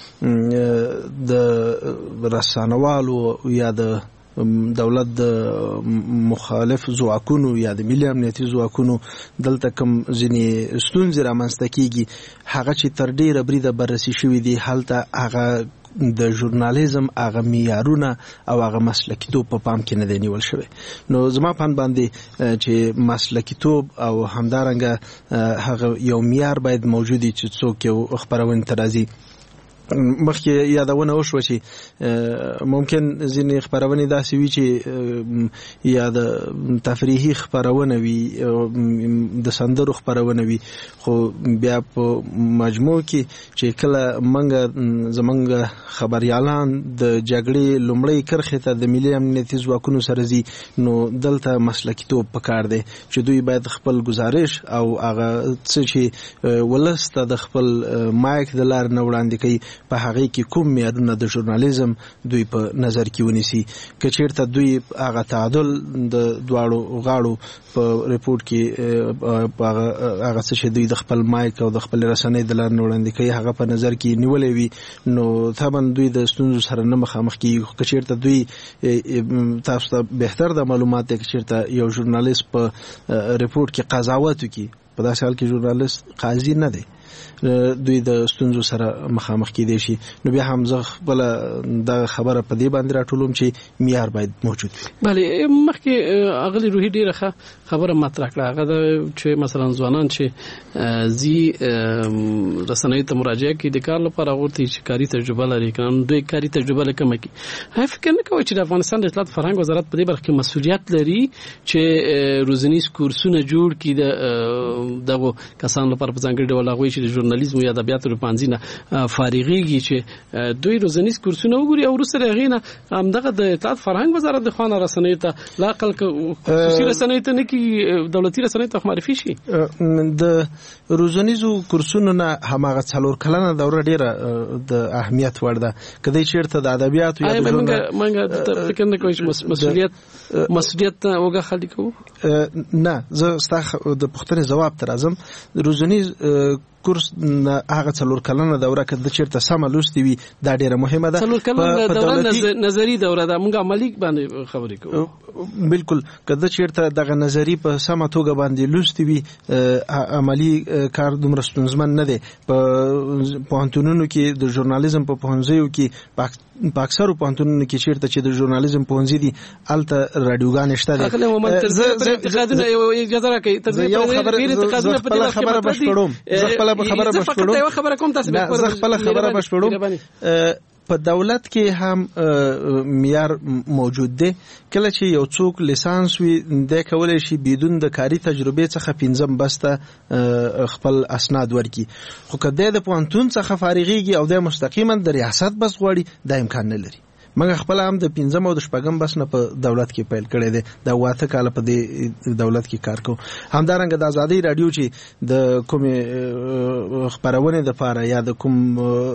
چې د رسانوالو یا د دولت د مخالف ځواکونو یا د ملي امنیتي ځواکونو دلته کوم ځینې ستونزې رامنځته کیږي هغه چې تر ډیره بریده بررسي شوي دي، هلته هغه د ژورنالیزم هغه معیارونه او هغه مسلکیتوب په پام کې نه دی نیول شوی. نو زما پند باندې چې مسلکیتوب او همدارنګه هغه یو معیار باید موجود وي چې څوک یو خبرونه ته راځي. مخکې یادونه وشوه چې ممکن ځینې خبرونه داسې وي چې یا د تفریحي خبرونه وي، د سندرو خبرونه وي، خو بیا په مجموع کې چې کله منګه زمونږ خبريالان د جګړې لومړی کرښې ته د ملي امنیتي ځواکونو سره ځي، نو دلته مسلکیتوب پکار دی چې دوی باید خپل گزارش او هغه څه چې ولسته د خپل مایک د لارې نه وړاندې کوي په هغه کې کوم معیارونه د ژورنالیزم دوی په نظر کې ونیسي که چیرته دوی هغه تعادل د دواړو غاړو په ریپورت کې هغه څه چې دوی د خپل مایک او د خپل رسنۍ د لارې وړاندې کوي هغه په نظر کې نیولې وي نو طبعا دوی د ستونزو سره نه مخامخ کیږي که چیرته دوی تاسو ته بهتر د معلومات کې چیرته یو ژورنالیست په ریپورت کې قضاوت وکړي په داسې حال کې ژورنالیست قاضي نه دی دوی د ستونزو سره مخامخ کېدای شي نو بیا هم زه خپل د خبره په دې باندې راټولوم چې معیار باید موجود وي.
بله مخکې اغلی روحي ډیره خبره مطرح کړه هغه چې مثلا ځوانان چې زی رسنۍ ته مراجعه کوي د کار لپاره غوښتي چې کاري تجربه لري کنه دوی کاري تجربه لکه مکي هغه فکر نه کوي چې د افغانستان د اطلاعات فرهنګ وزارت په دې برخه کې مسؤلیت لري چې روزنیز کورسونه جوړ کړي د دغه کسانو لپاره په ځانګړي ډول هغه چې د ژورنالیزم یا ادبیاتو په پانځي نه فارغيږي چې دوی روزنیز کورسونه وګوري او وروسته غینه همدغه د اطلاعات فرهنګ وزارت د خوانه رسنۍ ته لا عقل خصوصي رسنۍ ته نه کی دولتي رسنۍ ته معرفي شي
د روزنیزو کورسونو نه هماغه څلور کلنه دوره ډیره د اهمیت وړ ده کله چیرته د ادبیاتو یا د
منګه منګه فکر نه کوي چې مسؤلیت مسؤلیت اوګه خلکو
نه زه ستاسو د پوښتنې جواب ترازم روزنیز کورس هغه څلور کلنه دوره کده چیرته سم لوستي وي دا ډیره مهمه ده
څلور کلنه دوره نظری دوره ده موږ عملی باندې خبرې کوو
بالکل کده چیرته دغه نظری په سم توګه باندې لوستي وي عملی کار دومره ستونزمن نه دی په پوهنتونونو کې د ژورنالیزم په پوهنځیو کې په اکثرو پوهنتونونو کې چیرته چې د ژورنالیزم پوهنځي دي الته رادیوګان شته دي
اخله مومن تر څو انتقادونه یو اجازه راکړي تر
یو خبره انتقادونه په دې خبره بشپړوم زه خپل خبره بشپړوم
یو خبره کوم تاسو
زه خپل خبره بشپړوم په دولت کې هم معیار موجود دی کله چې یو څوک لیسانس وي د کولای شي بدون د کاري تجربه څخه پنځم بسته خپل اسناد ورکړي خو کله د پوهنتون څخه فارغيږي او د مستقیما د ریاست بس غواړي دا امکان نه لري مګر خپل هم د پنځم او د شپږم بس نه په دولت کې پیل کړی دی دا واته کال په دې دولت کې کار کوم همدارنګه د ازادي رادیو چې د کوم خبرونه د لپاره یا د کوم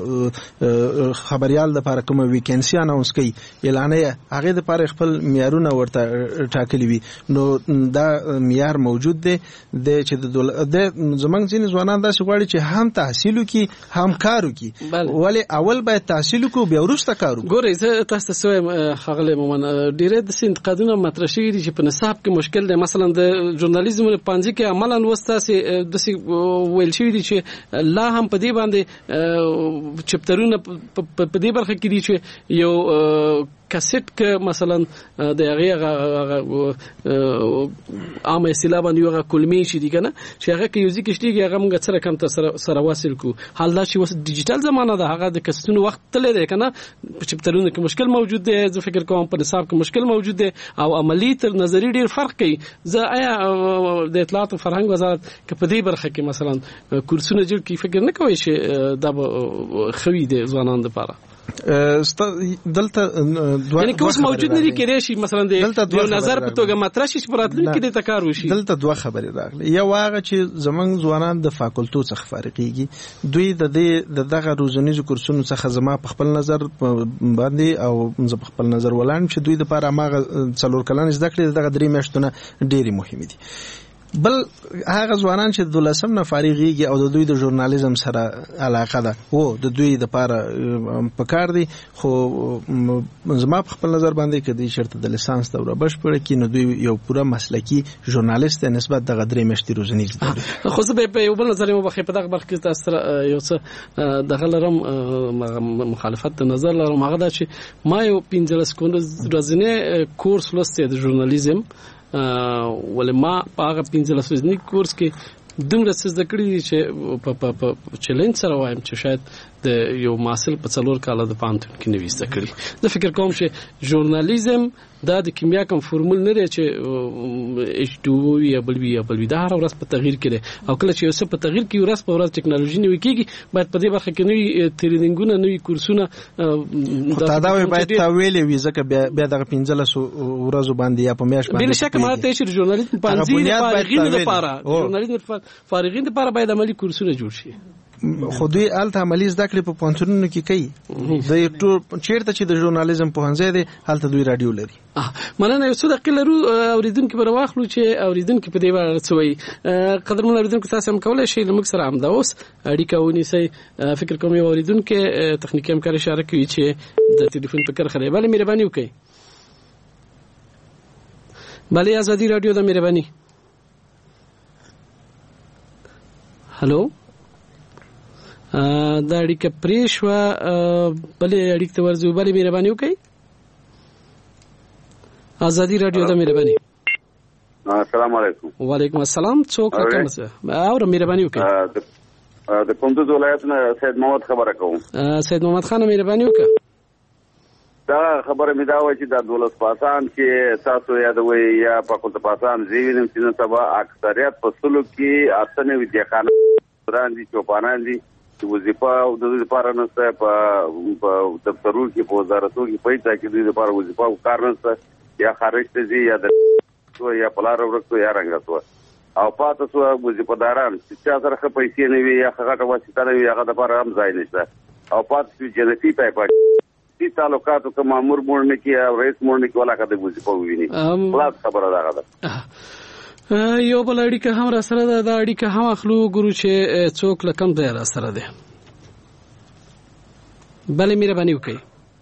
خبريال د لپاره کوم ویکینسي اناونس کوي اعلان یې هغه د لپاره خپل معیارونه ورته ټاکلي وي نو دا معیار موجود دی د چې د دولت د زمنګ ځین ځوانان داسې غواړي چې هم تحصیل وکي هم کار وکي ولی اول باید تحصیل وکړو بیا وروسته کار وکړو
ګورئ تاسو څه خغله مومن ډیره د انتقادونو مطرح شوي دي چې په نصاب کې مشکل دی مثلا د ژورنالیزم په پانځي کې عملاً وستاسي د ویل شوي دي چې لا هم په دې باندې چپټرونه په دې برخه کې دي چې یو کاسيت ک مثلا د هغه عام اصطلاح باندې هغه کلمې شي دي کنه چې هغه کې یوزیک شتيږي هغه موږ سره کم تر سره واصل کو حال دا چې وس ډیجیټل زمانہ ده هغه د کسونو وخت تللی دی کنه په چپټرونو کې مشکل موجود دی زه فکر کوم په نصاب کې مشکل موجود دی او عملی تر نظری ډیر فرق کوي زه آیا د اطلاعات فرهنګ وزارت کې په دې برخه کې مثلا کورسونه جوړ کی فکر نه کوي چې دا خوي دي ځوانان لپاره
دلته
یعنی کوم موجود نه دي کېږي شي مثلا د یو نظر په توګه مطرح شي چې پراتلونکو کې د تکار وشي
دلته دوه خبرې راغلي یو هغه چې زمنګ ځوانان د فاکولټو څخه فارغيږي دوی د دې دغه روزنیزو کورسونو څخه زما په خپل نظر باندې او زه په خپل نظر ولایم چې دوی د لپاره ماغه څلور کلن زده کړې دغه درې میاشتونه ډېری مهمه دي بل هغه ځوانان چې د لسم نه فارغيږي او د دوی د ژورنالیزم سره علاقه ده وو د دوی د لپاره پکار دي خو زما په خپل نظر باندې کدي شرط د لیسانس دوره بشپړه کې نو دوی یو پوره مسلکی ژورنالیست نسبت د غدري مشتي روزنیز دي
خو زه به یو بل نظر مو بخې په دغه برخه کې تاسو یو څه د غلرم مخالفت نظر لرم هغه دا چې ما یو پنځلس کورس ورځنی کورس لسته د ژورنالیزم ولې ما په هغه پنځلس ورځنی کورس کې دومره څه زده کړی چې په په چیلنج سره وایم چې شاید د یو ماسل په څلور کاله د پانتون کې نوې زده کړی زه فکر کوم چې ژورنالیزم دا د کیمیا کوم فورمول نه دی چې اچ ټو یا بل وی یا بل وی دا هر ورځ په تغییر کې او کله چې یو څه په تغییر کې ورځ په ورځ ټکنالوژي نوې کیږي باید په دې برخه کې نوې ترینینګونه نوې کورسونه
دا دا باید تاویل وي ځکه بیا دغه پنځلس ورځو باندې یا په میاشت باندې
بل شک ما ته چې ژورنالیزم پانځي د فارغین لپاره ژورنالیزم فارغین لپاره باید عملی کورسونه جوړ شي
خو دوی الته عملی زده کړې په پوهنتونونو کې کوي د ټول چیرته چې د ژورنالیزم پوهنځی دی هلته دوی رادیو لري.
مننه. یو څه دقیقې لرو اوریدونکي به راواخلو چې اوریدونکي په دې اړه څه وایي. قدرمن اوریدونکو تاسو هم کولی شئ له موږ سره همدا اوس اړیکه ونیسئ. فکر کوم یو اوریدونکي تخنیکي همکار اشاره کوي چې د ټلیفون په کرښه دی. بله مهرباني وکړئ. بله ازادي رادیو د مهرباني. هلو دا اړیکه پرې شوه. بلې اړیکې ته ورځو. بلې مهرباني وکړئ. ازادي رادیو د مهرباني.
السلام علیکم.
وعلیکم السلام. څوک کوم څه اور مهرباني وکړئ.
د کندوز ولایت نه سید محمد خبره کوم.
سید محمد خان مهرباني وکړه.
دا خبره مې دا وایي چې د دولت پاسان چې تاسو یادوي یا پاکوت پاسان زیوینم چې نن سبا اکثریت په سلو کې اتنه ودیخانه وړاندې چوپانان دي چې وظیفه او د دې لپاره نشته په دفترونو کې په وزارتونو کې پیدا کې د دې لپاره وظیفه او کار نشته یا خارج ته ځي یا د یا پلار ورکو یا رنګاتو او پاتې سو وظیفه داران چې سره ښه پیسې نه وي یا هغه واسطه نه وي هغه د لپاره هم ځای نشته او پاتې جنتی پای دي تعلقاتو که مامور مور نه کی او رئیس مور نه کی ولا کده وظیفه وویني. خلاص خبره ده.
یو بل اړیکه هم را سره ده. دا اړیکه هم اخلو ګورو چې څوک لکم ځای را سره ده. بله مهرباني وکړئ.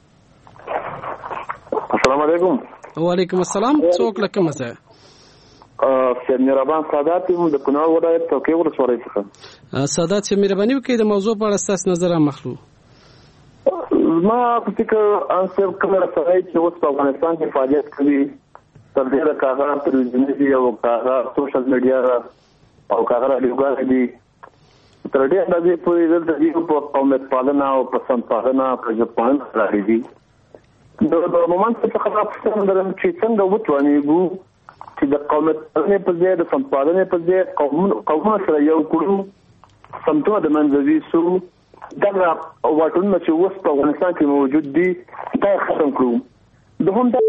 السلام علیکم.
وعلیکم السلام. څوک لکم ځای.
سید مهربان سادات یم د کونړ ولایت توکې ولسوالۍ څخه.
سادات چې مهرباني وکړئ د موضوع په اړه ستاسو نظر هم اخلو.
ما فکر انسب کمر سره چې اوس په افغانستان کې فعالیت کوي تر دې د کاغذ تلویزیوني او کاغذ سوشل میډیا او کاغذ راډیوګان دي تر دې اندازې پورې د دې په قومیت پالنه او پسند پالنه په ځپان راځي دي. د مومنت څخه خلاف څنګه درم چې څنګه وټوانیږي چې د قومیت پالنې په ځای د پسند پالنې په ځای قوم قوم سره یو کړو سمته د منځوي سو دا واټونه چې اوس په افغانستان کې موجود دي دا ختم کړو. دوهم د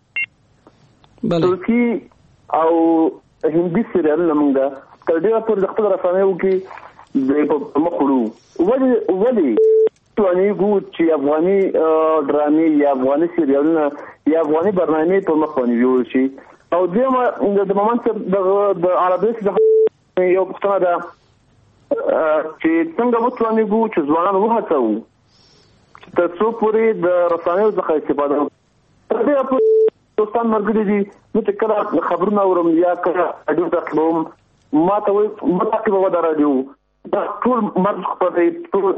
ترکی او هندي سریالونه موږ تر ډیره پورې د خپل رسنیو کې د مخ وړو. ولې ولې توانې ګو چې افغاني ډرامې یا افغاني سریالونه یا افغاني برنامې په مخ باندې جوړ شي. او دیمه د مومنت د عربي یو پښتنه ده چې څنګه وڅوانې ګو چې ځوانان وهڅوو تر څو پورې د رسنیو څخه استفاده وکړي. دې په دوستان مرګ دي نو چې کله خبرونه اورم یا کله اډیو تاسو ما ته وایي ما ته به دا راډیو دا ټول مرګ په دې ټول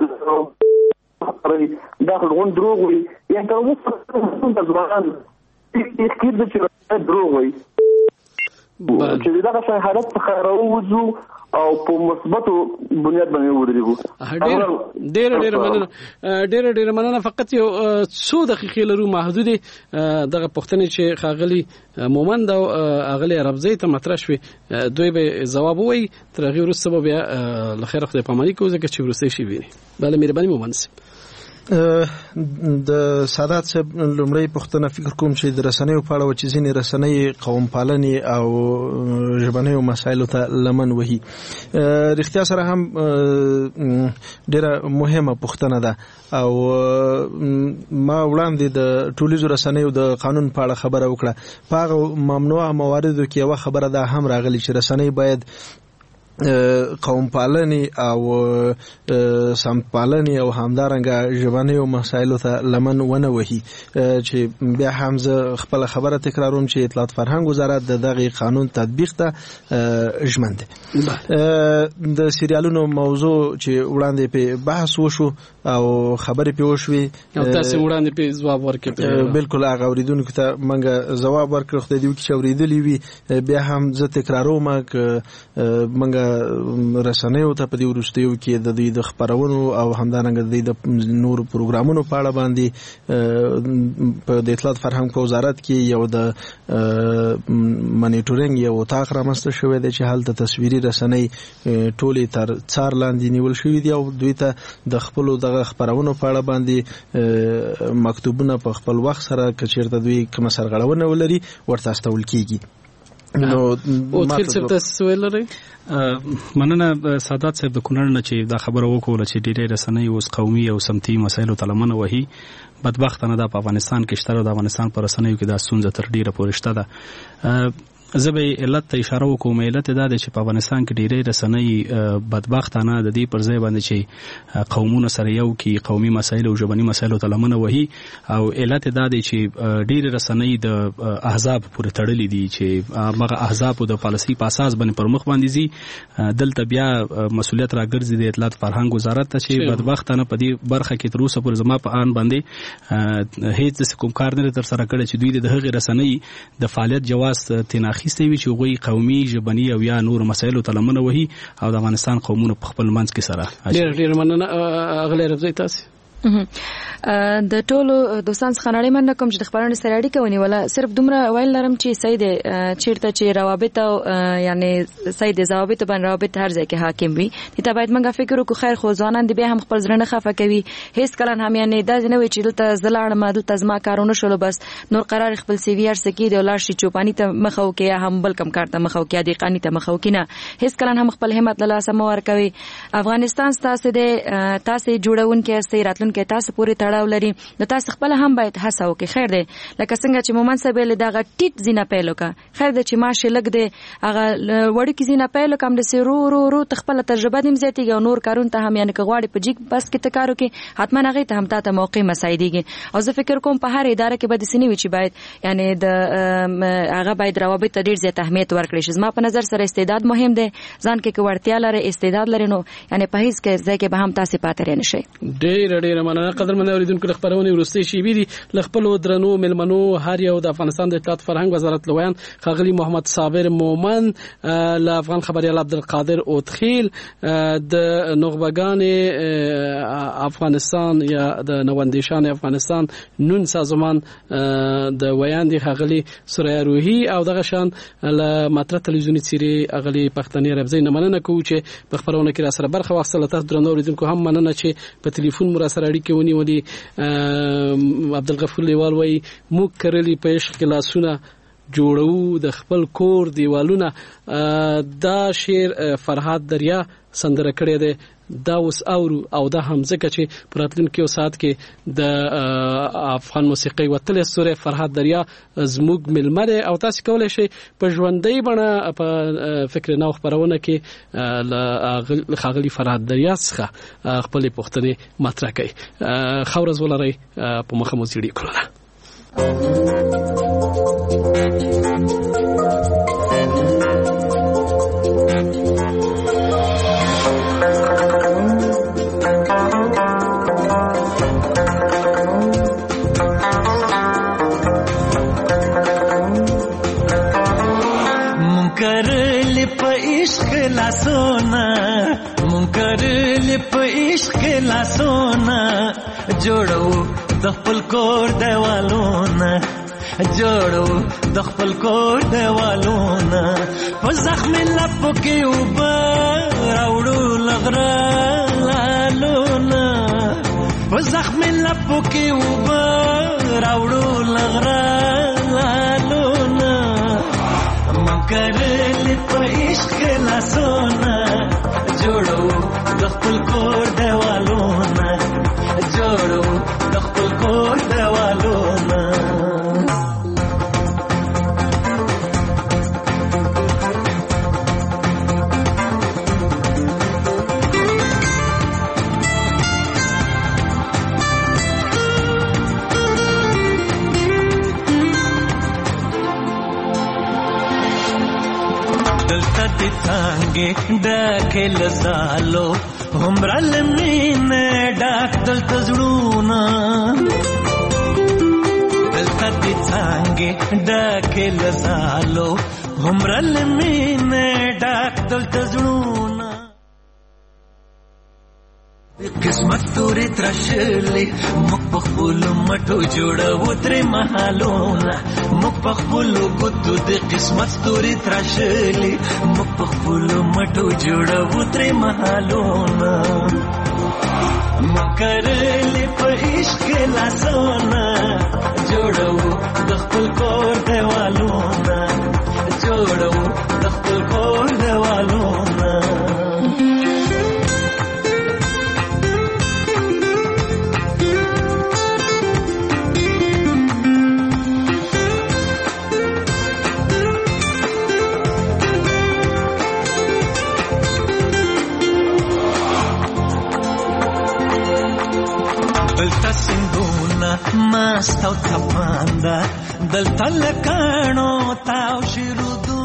دا غون دروغ وي یا تر اوسه د ځوانان هیڅ کېد چې دروغ وي چې دا څنګه حالت څخه راوځو او په مثبتو بنیاد باندې ودرېږو.
ډېر ډېر ډېر مننه. ډېر ډېر مننه. فقط یو څو دقیقې لرو محدودې دغه پوښتنې چې خاغلی مومند او اغلی عربزی ته مطرح شوې دوی به ځواب وایي تر هغې وروسته به بیا له خیره خدای پاماني کوو ځکه چې وروستی شي ویني. بله مهرباني مومند صاحب.
د سادات صاحب لومړی پوښتنه فکر کوم چې د رسنیو په اړه و چې ځینې رسنۍ قوم پالنې او ژبنیو مسایلو ته لمن وهي. رښتیا سره هم ډېره مهمه پوښتنه ده او ما وړاندې د ټولیزو رسنیو د قانون په اړه خبره وکړه. په هغه ممنوعه مواردو کې یوه خبره ده هم راغلي چې رسنۍ باید قوم پالنې او سمت پالنې او همدارنګه ژبنیو مسایلو ته لمن ونه وهي. چې بیا هم زه خپله خبره تکراروم چې اطلاعات فرهنګ وزارت د دغې قانون تطبیق ته ژمن دی. د سریالونو موضوع چې وړاندې پې بحث وشو او خبرې پې وشوې
او تاسې وړاندې پې ځواب ورکړې.
بلکل هغه اورېدونکو ته موږ ځواب ورکړو. خدای دې وکړي چې اورېدلي وي. بیا هم زه تکراروم که موږ رسنیو ته په دې وروستیو کې د دوی د خپرونو او همدارنګه د دوی د نورو پروګرامونو په اړه باندې په د اطلاعات فرهنګ په وزارت کې یو د منیټورینګ یو اتاق رامنځته شوی دی چې هلته تصویري رسنۍ ټولې تر څار لاندې نیول شوي دي او دوی ته د خپلو دغه خپرونو په اړه باندې مکتوبونه په خپل وخت سره که چېرته دوی کومه سرغړونه ولري ورته استول کېږي. نو
او تل څه تاسو ولرئ
مننه سادات صاحب د کونړ نه چې دا خبره وکوله چې ډېرې رسنۍ اوس قومي او سمتي مسایلو ته لمنه وهي بدبختانه دا په افغانستان کې شته او د افغانستان پر رسنیو کې دا ستونزه تر ډیره پورې شته ده. زه به علت ته اشاره وکوم. علت دا دی چې په افغانستان کې ډېرې رسنۍ بدبختانه د دې پر ځای باندې چې قومونه سره یو کې قومي مسایل او ژبني مسایلو ته لمنه وهي او علت دا دی چې ډېرې رسنۍ د احزاب پورې تړلې دي چې هغه احزاب د پالیسي په اساس باندې پر مخ باندې ځي. دلته بیا مسولیت راګرځي د اطلاعات فرهنګ وزارت ته چې بدبختانه په دې برخه کې تر اوسه پورې زما په ان باندې هیڅ کوم کار نه تر سره کړی چې دوی د هغې رسنۍ د فعالیت جواز تینا اخیستی وي چې هغوی قومي ژبني او یا نور مسایلو ته لمنه وهي او د افغانستان قومونه په خپل منځ کې سره.
ډېر ډېر مننه اغلی رفضي. تاسو
د ټولو دوستان څخه نړۍ مننه کوم چې د خبرونو سره اړیکه ونیوله. صرف دومره ویل لرم چې صحیح دی چیرته چې روابط او یعنی صحیح دی ضوابط باندې روابط هر ځای کې حاکم وي ته باید موږ فکر وکړو. خیر خو ځوانان دی بیا هم خپل ځړنه خفه کوي هیڅ کله هم یعنی دا نه وي چې دلته زلاړ ما دلته زما کارونه شول بس نور قرار خپل سی وی ار سکی دی ولر شي چوپانی ته مخاو کې یا هم بل کم کار ته مخاو کې دی قانی ته مخاو کې نه هیڅ کله هم خپل همت له لاسه مور کوي. افغانستان تاسو دی تاسو جوړون کې استي راتلون کې تاسو پوری تړاو لري نو تاسو خپل هم باید هڅه وکړئ. خیر دی لکه څنګه چې مومن صاحب له دغه ټیټ زینه پیل وکړه خیر دی چې ماشه لګ دی هغه وړ کې زینه پیل وکم د سرو رو رو تخپل تجربه دیم زیاتیږي او نور کارون ته هم یعنی کغواړي په جګ بس کې تکارو کې حتما هغه ته هم تاسو موقع مساعدېږي او زه فکر کوم په هر اداره کې به د سنوي چې باید یعنی د هغه باید روابط ته ډیر زیات اهمیت ورکړي شي. زما په نظر سره استعداد مهم دی ځان کې کوړتیا لري استعداد لري نو یعنی په هیڅ کې ځکه به هم تاسو پاتې رانه شي.
ډیر ډیر مننه قدرمن اوریدونکو خبرونه ورسته شي بي ل خپل درنو ملمنو هر یو د افغانستان د اطلاعات فرهنګ وزارت لویان خغلی محمد صابر مومن ل افغان خبريال عبدالقادر اوتخیل د نخبگان افغانستان یا د نواندیشان افغانستان نون سازمان د ویان دی خغلی سوره روحي او دغه شان ل ماتره تلویزیونی چيري اغلی پښتني ربزي نه مننه کوم چې په خبرونه کې را سره برخه واخصله تاسو درنو اوریدونکو هم مننه چې په ټلیفون مر سره اړیکه ونیولې. عبدالغفور لیوال وای موږ کرلی په عشق کې لاسونه جوړو د خپل کور دیوالونه. دا شعر فرهاد دریا سندره کړی دی دا اوس اورو او دا هم ځکه چې پراتلونکو ساعت کې د افغان موسیقي وتل سوره فرهاد دریا زموږ ملمره او تاسو کولای شئ په ژوندۍ بڼه په فکر نو خبرونه کې ل خاغلی فرهاد دریا څخه خپل پښتنې مطرح کوي. خورز ولري په مخه مو سړي کړل.
منکر په عشق لاسونه منکر په عشق لاسونه جوړو د خپل کور دیوالونه جوړو د خپل کور دیوالونه په زخم لپو کې وب راوړو لغره لالونه په زخم لپو کې وب راوړو لغره لالونه منکر په عشق لاسونه جوړو د خپل کور دیوالونه جوړو د خپل کور دیوالونه. دلته دې څنګه ډکل زالو همرل مینه ډاک دلته زړونه دلته دې څنګه ډکل زالو همرل مینه ډاک دلته زړونه قسمت تورې ترشلې مخ په خپل مټو جوړو ترې محلونه مخ په خپل ګوتو د قسمت تورې ترشلې مخ په خپل مټو جوړو ترې محلونه مکرلې په عشق لاسونه جوړو د خپل کور دیوالونه جوړو د خپل کور دیوالونه دلته سندونه ماست او تپانده دلته لکانو تاو شیرودو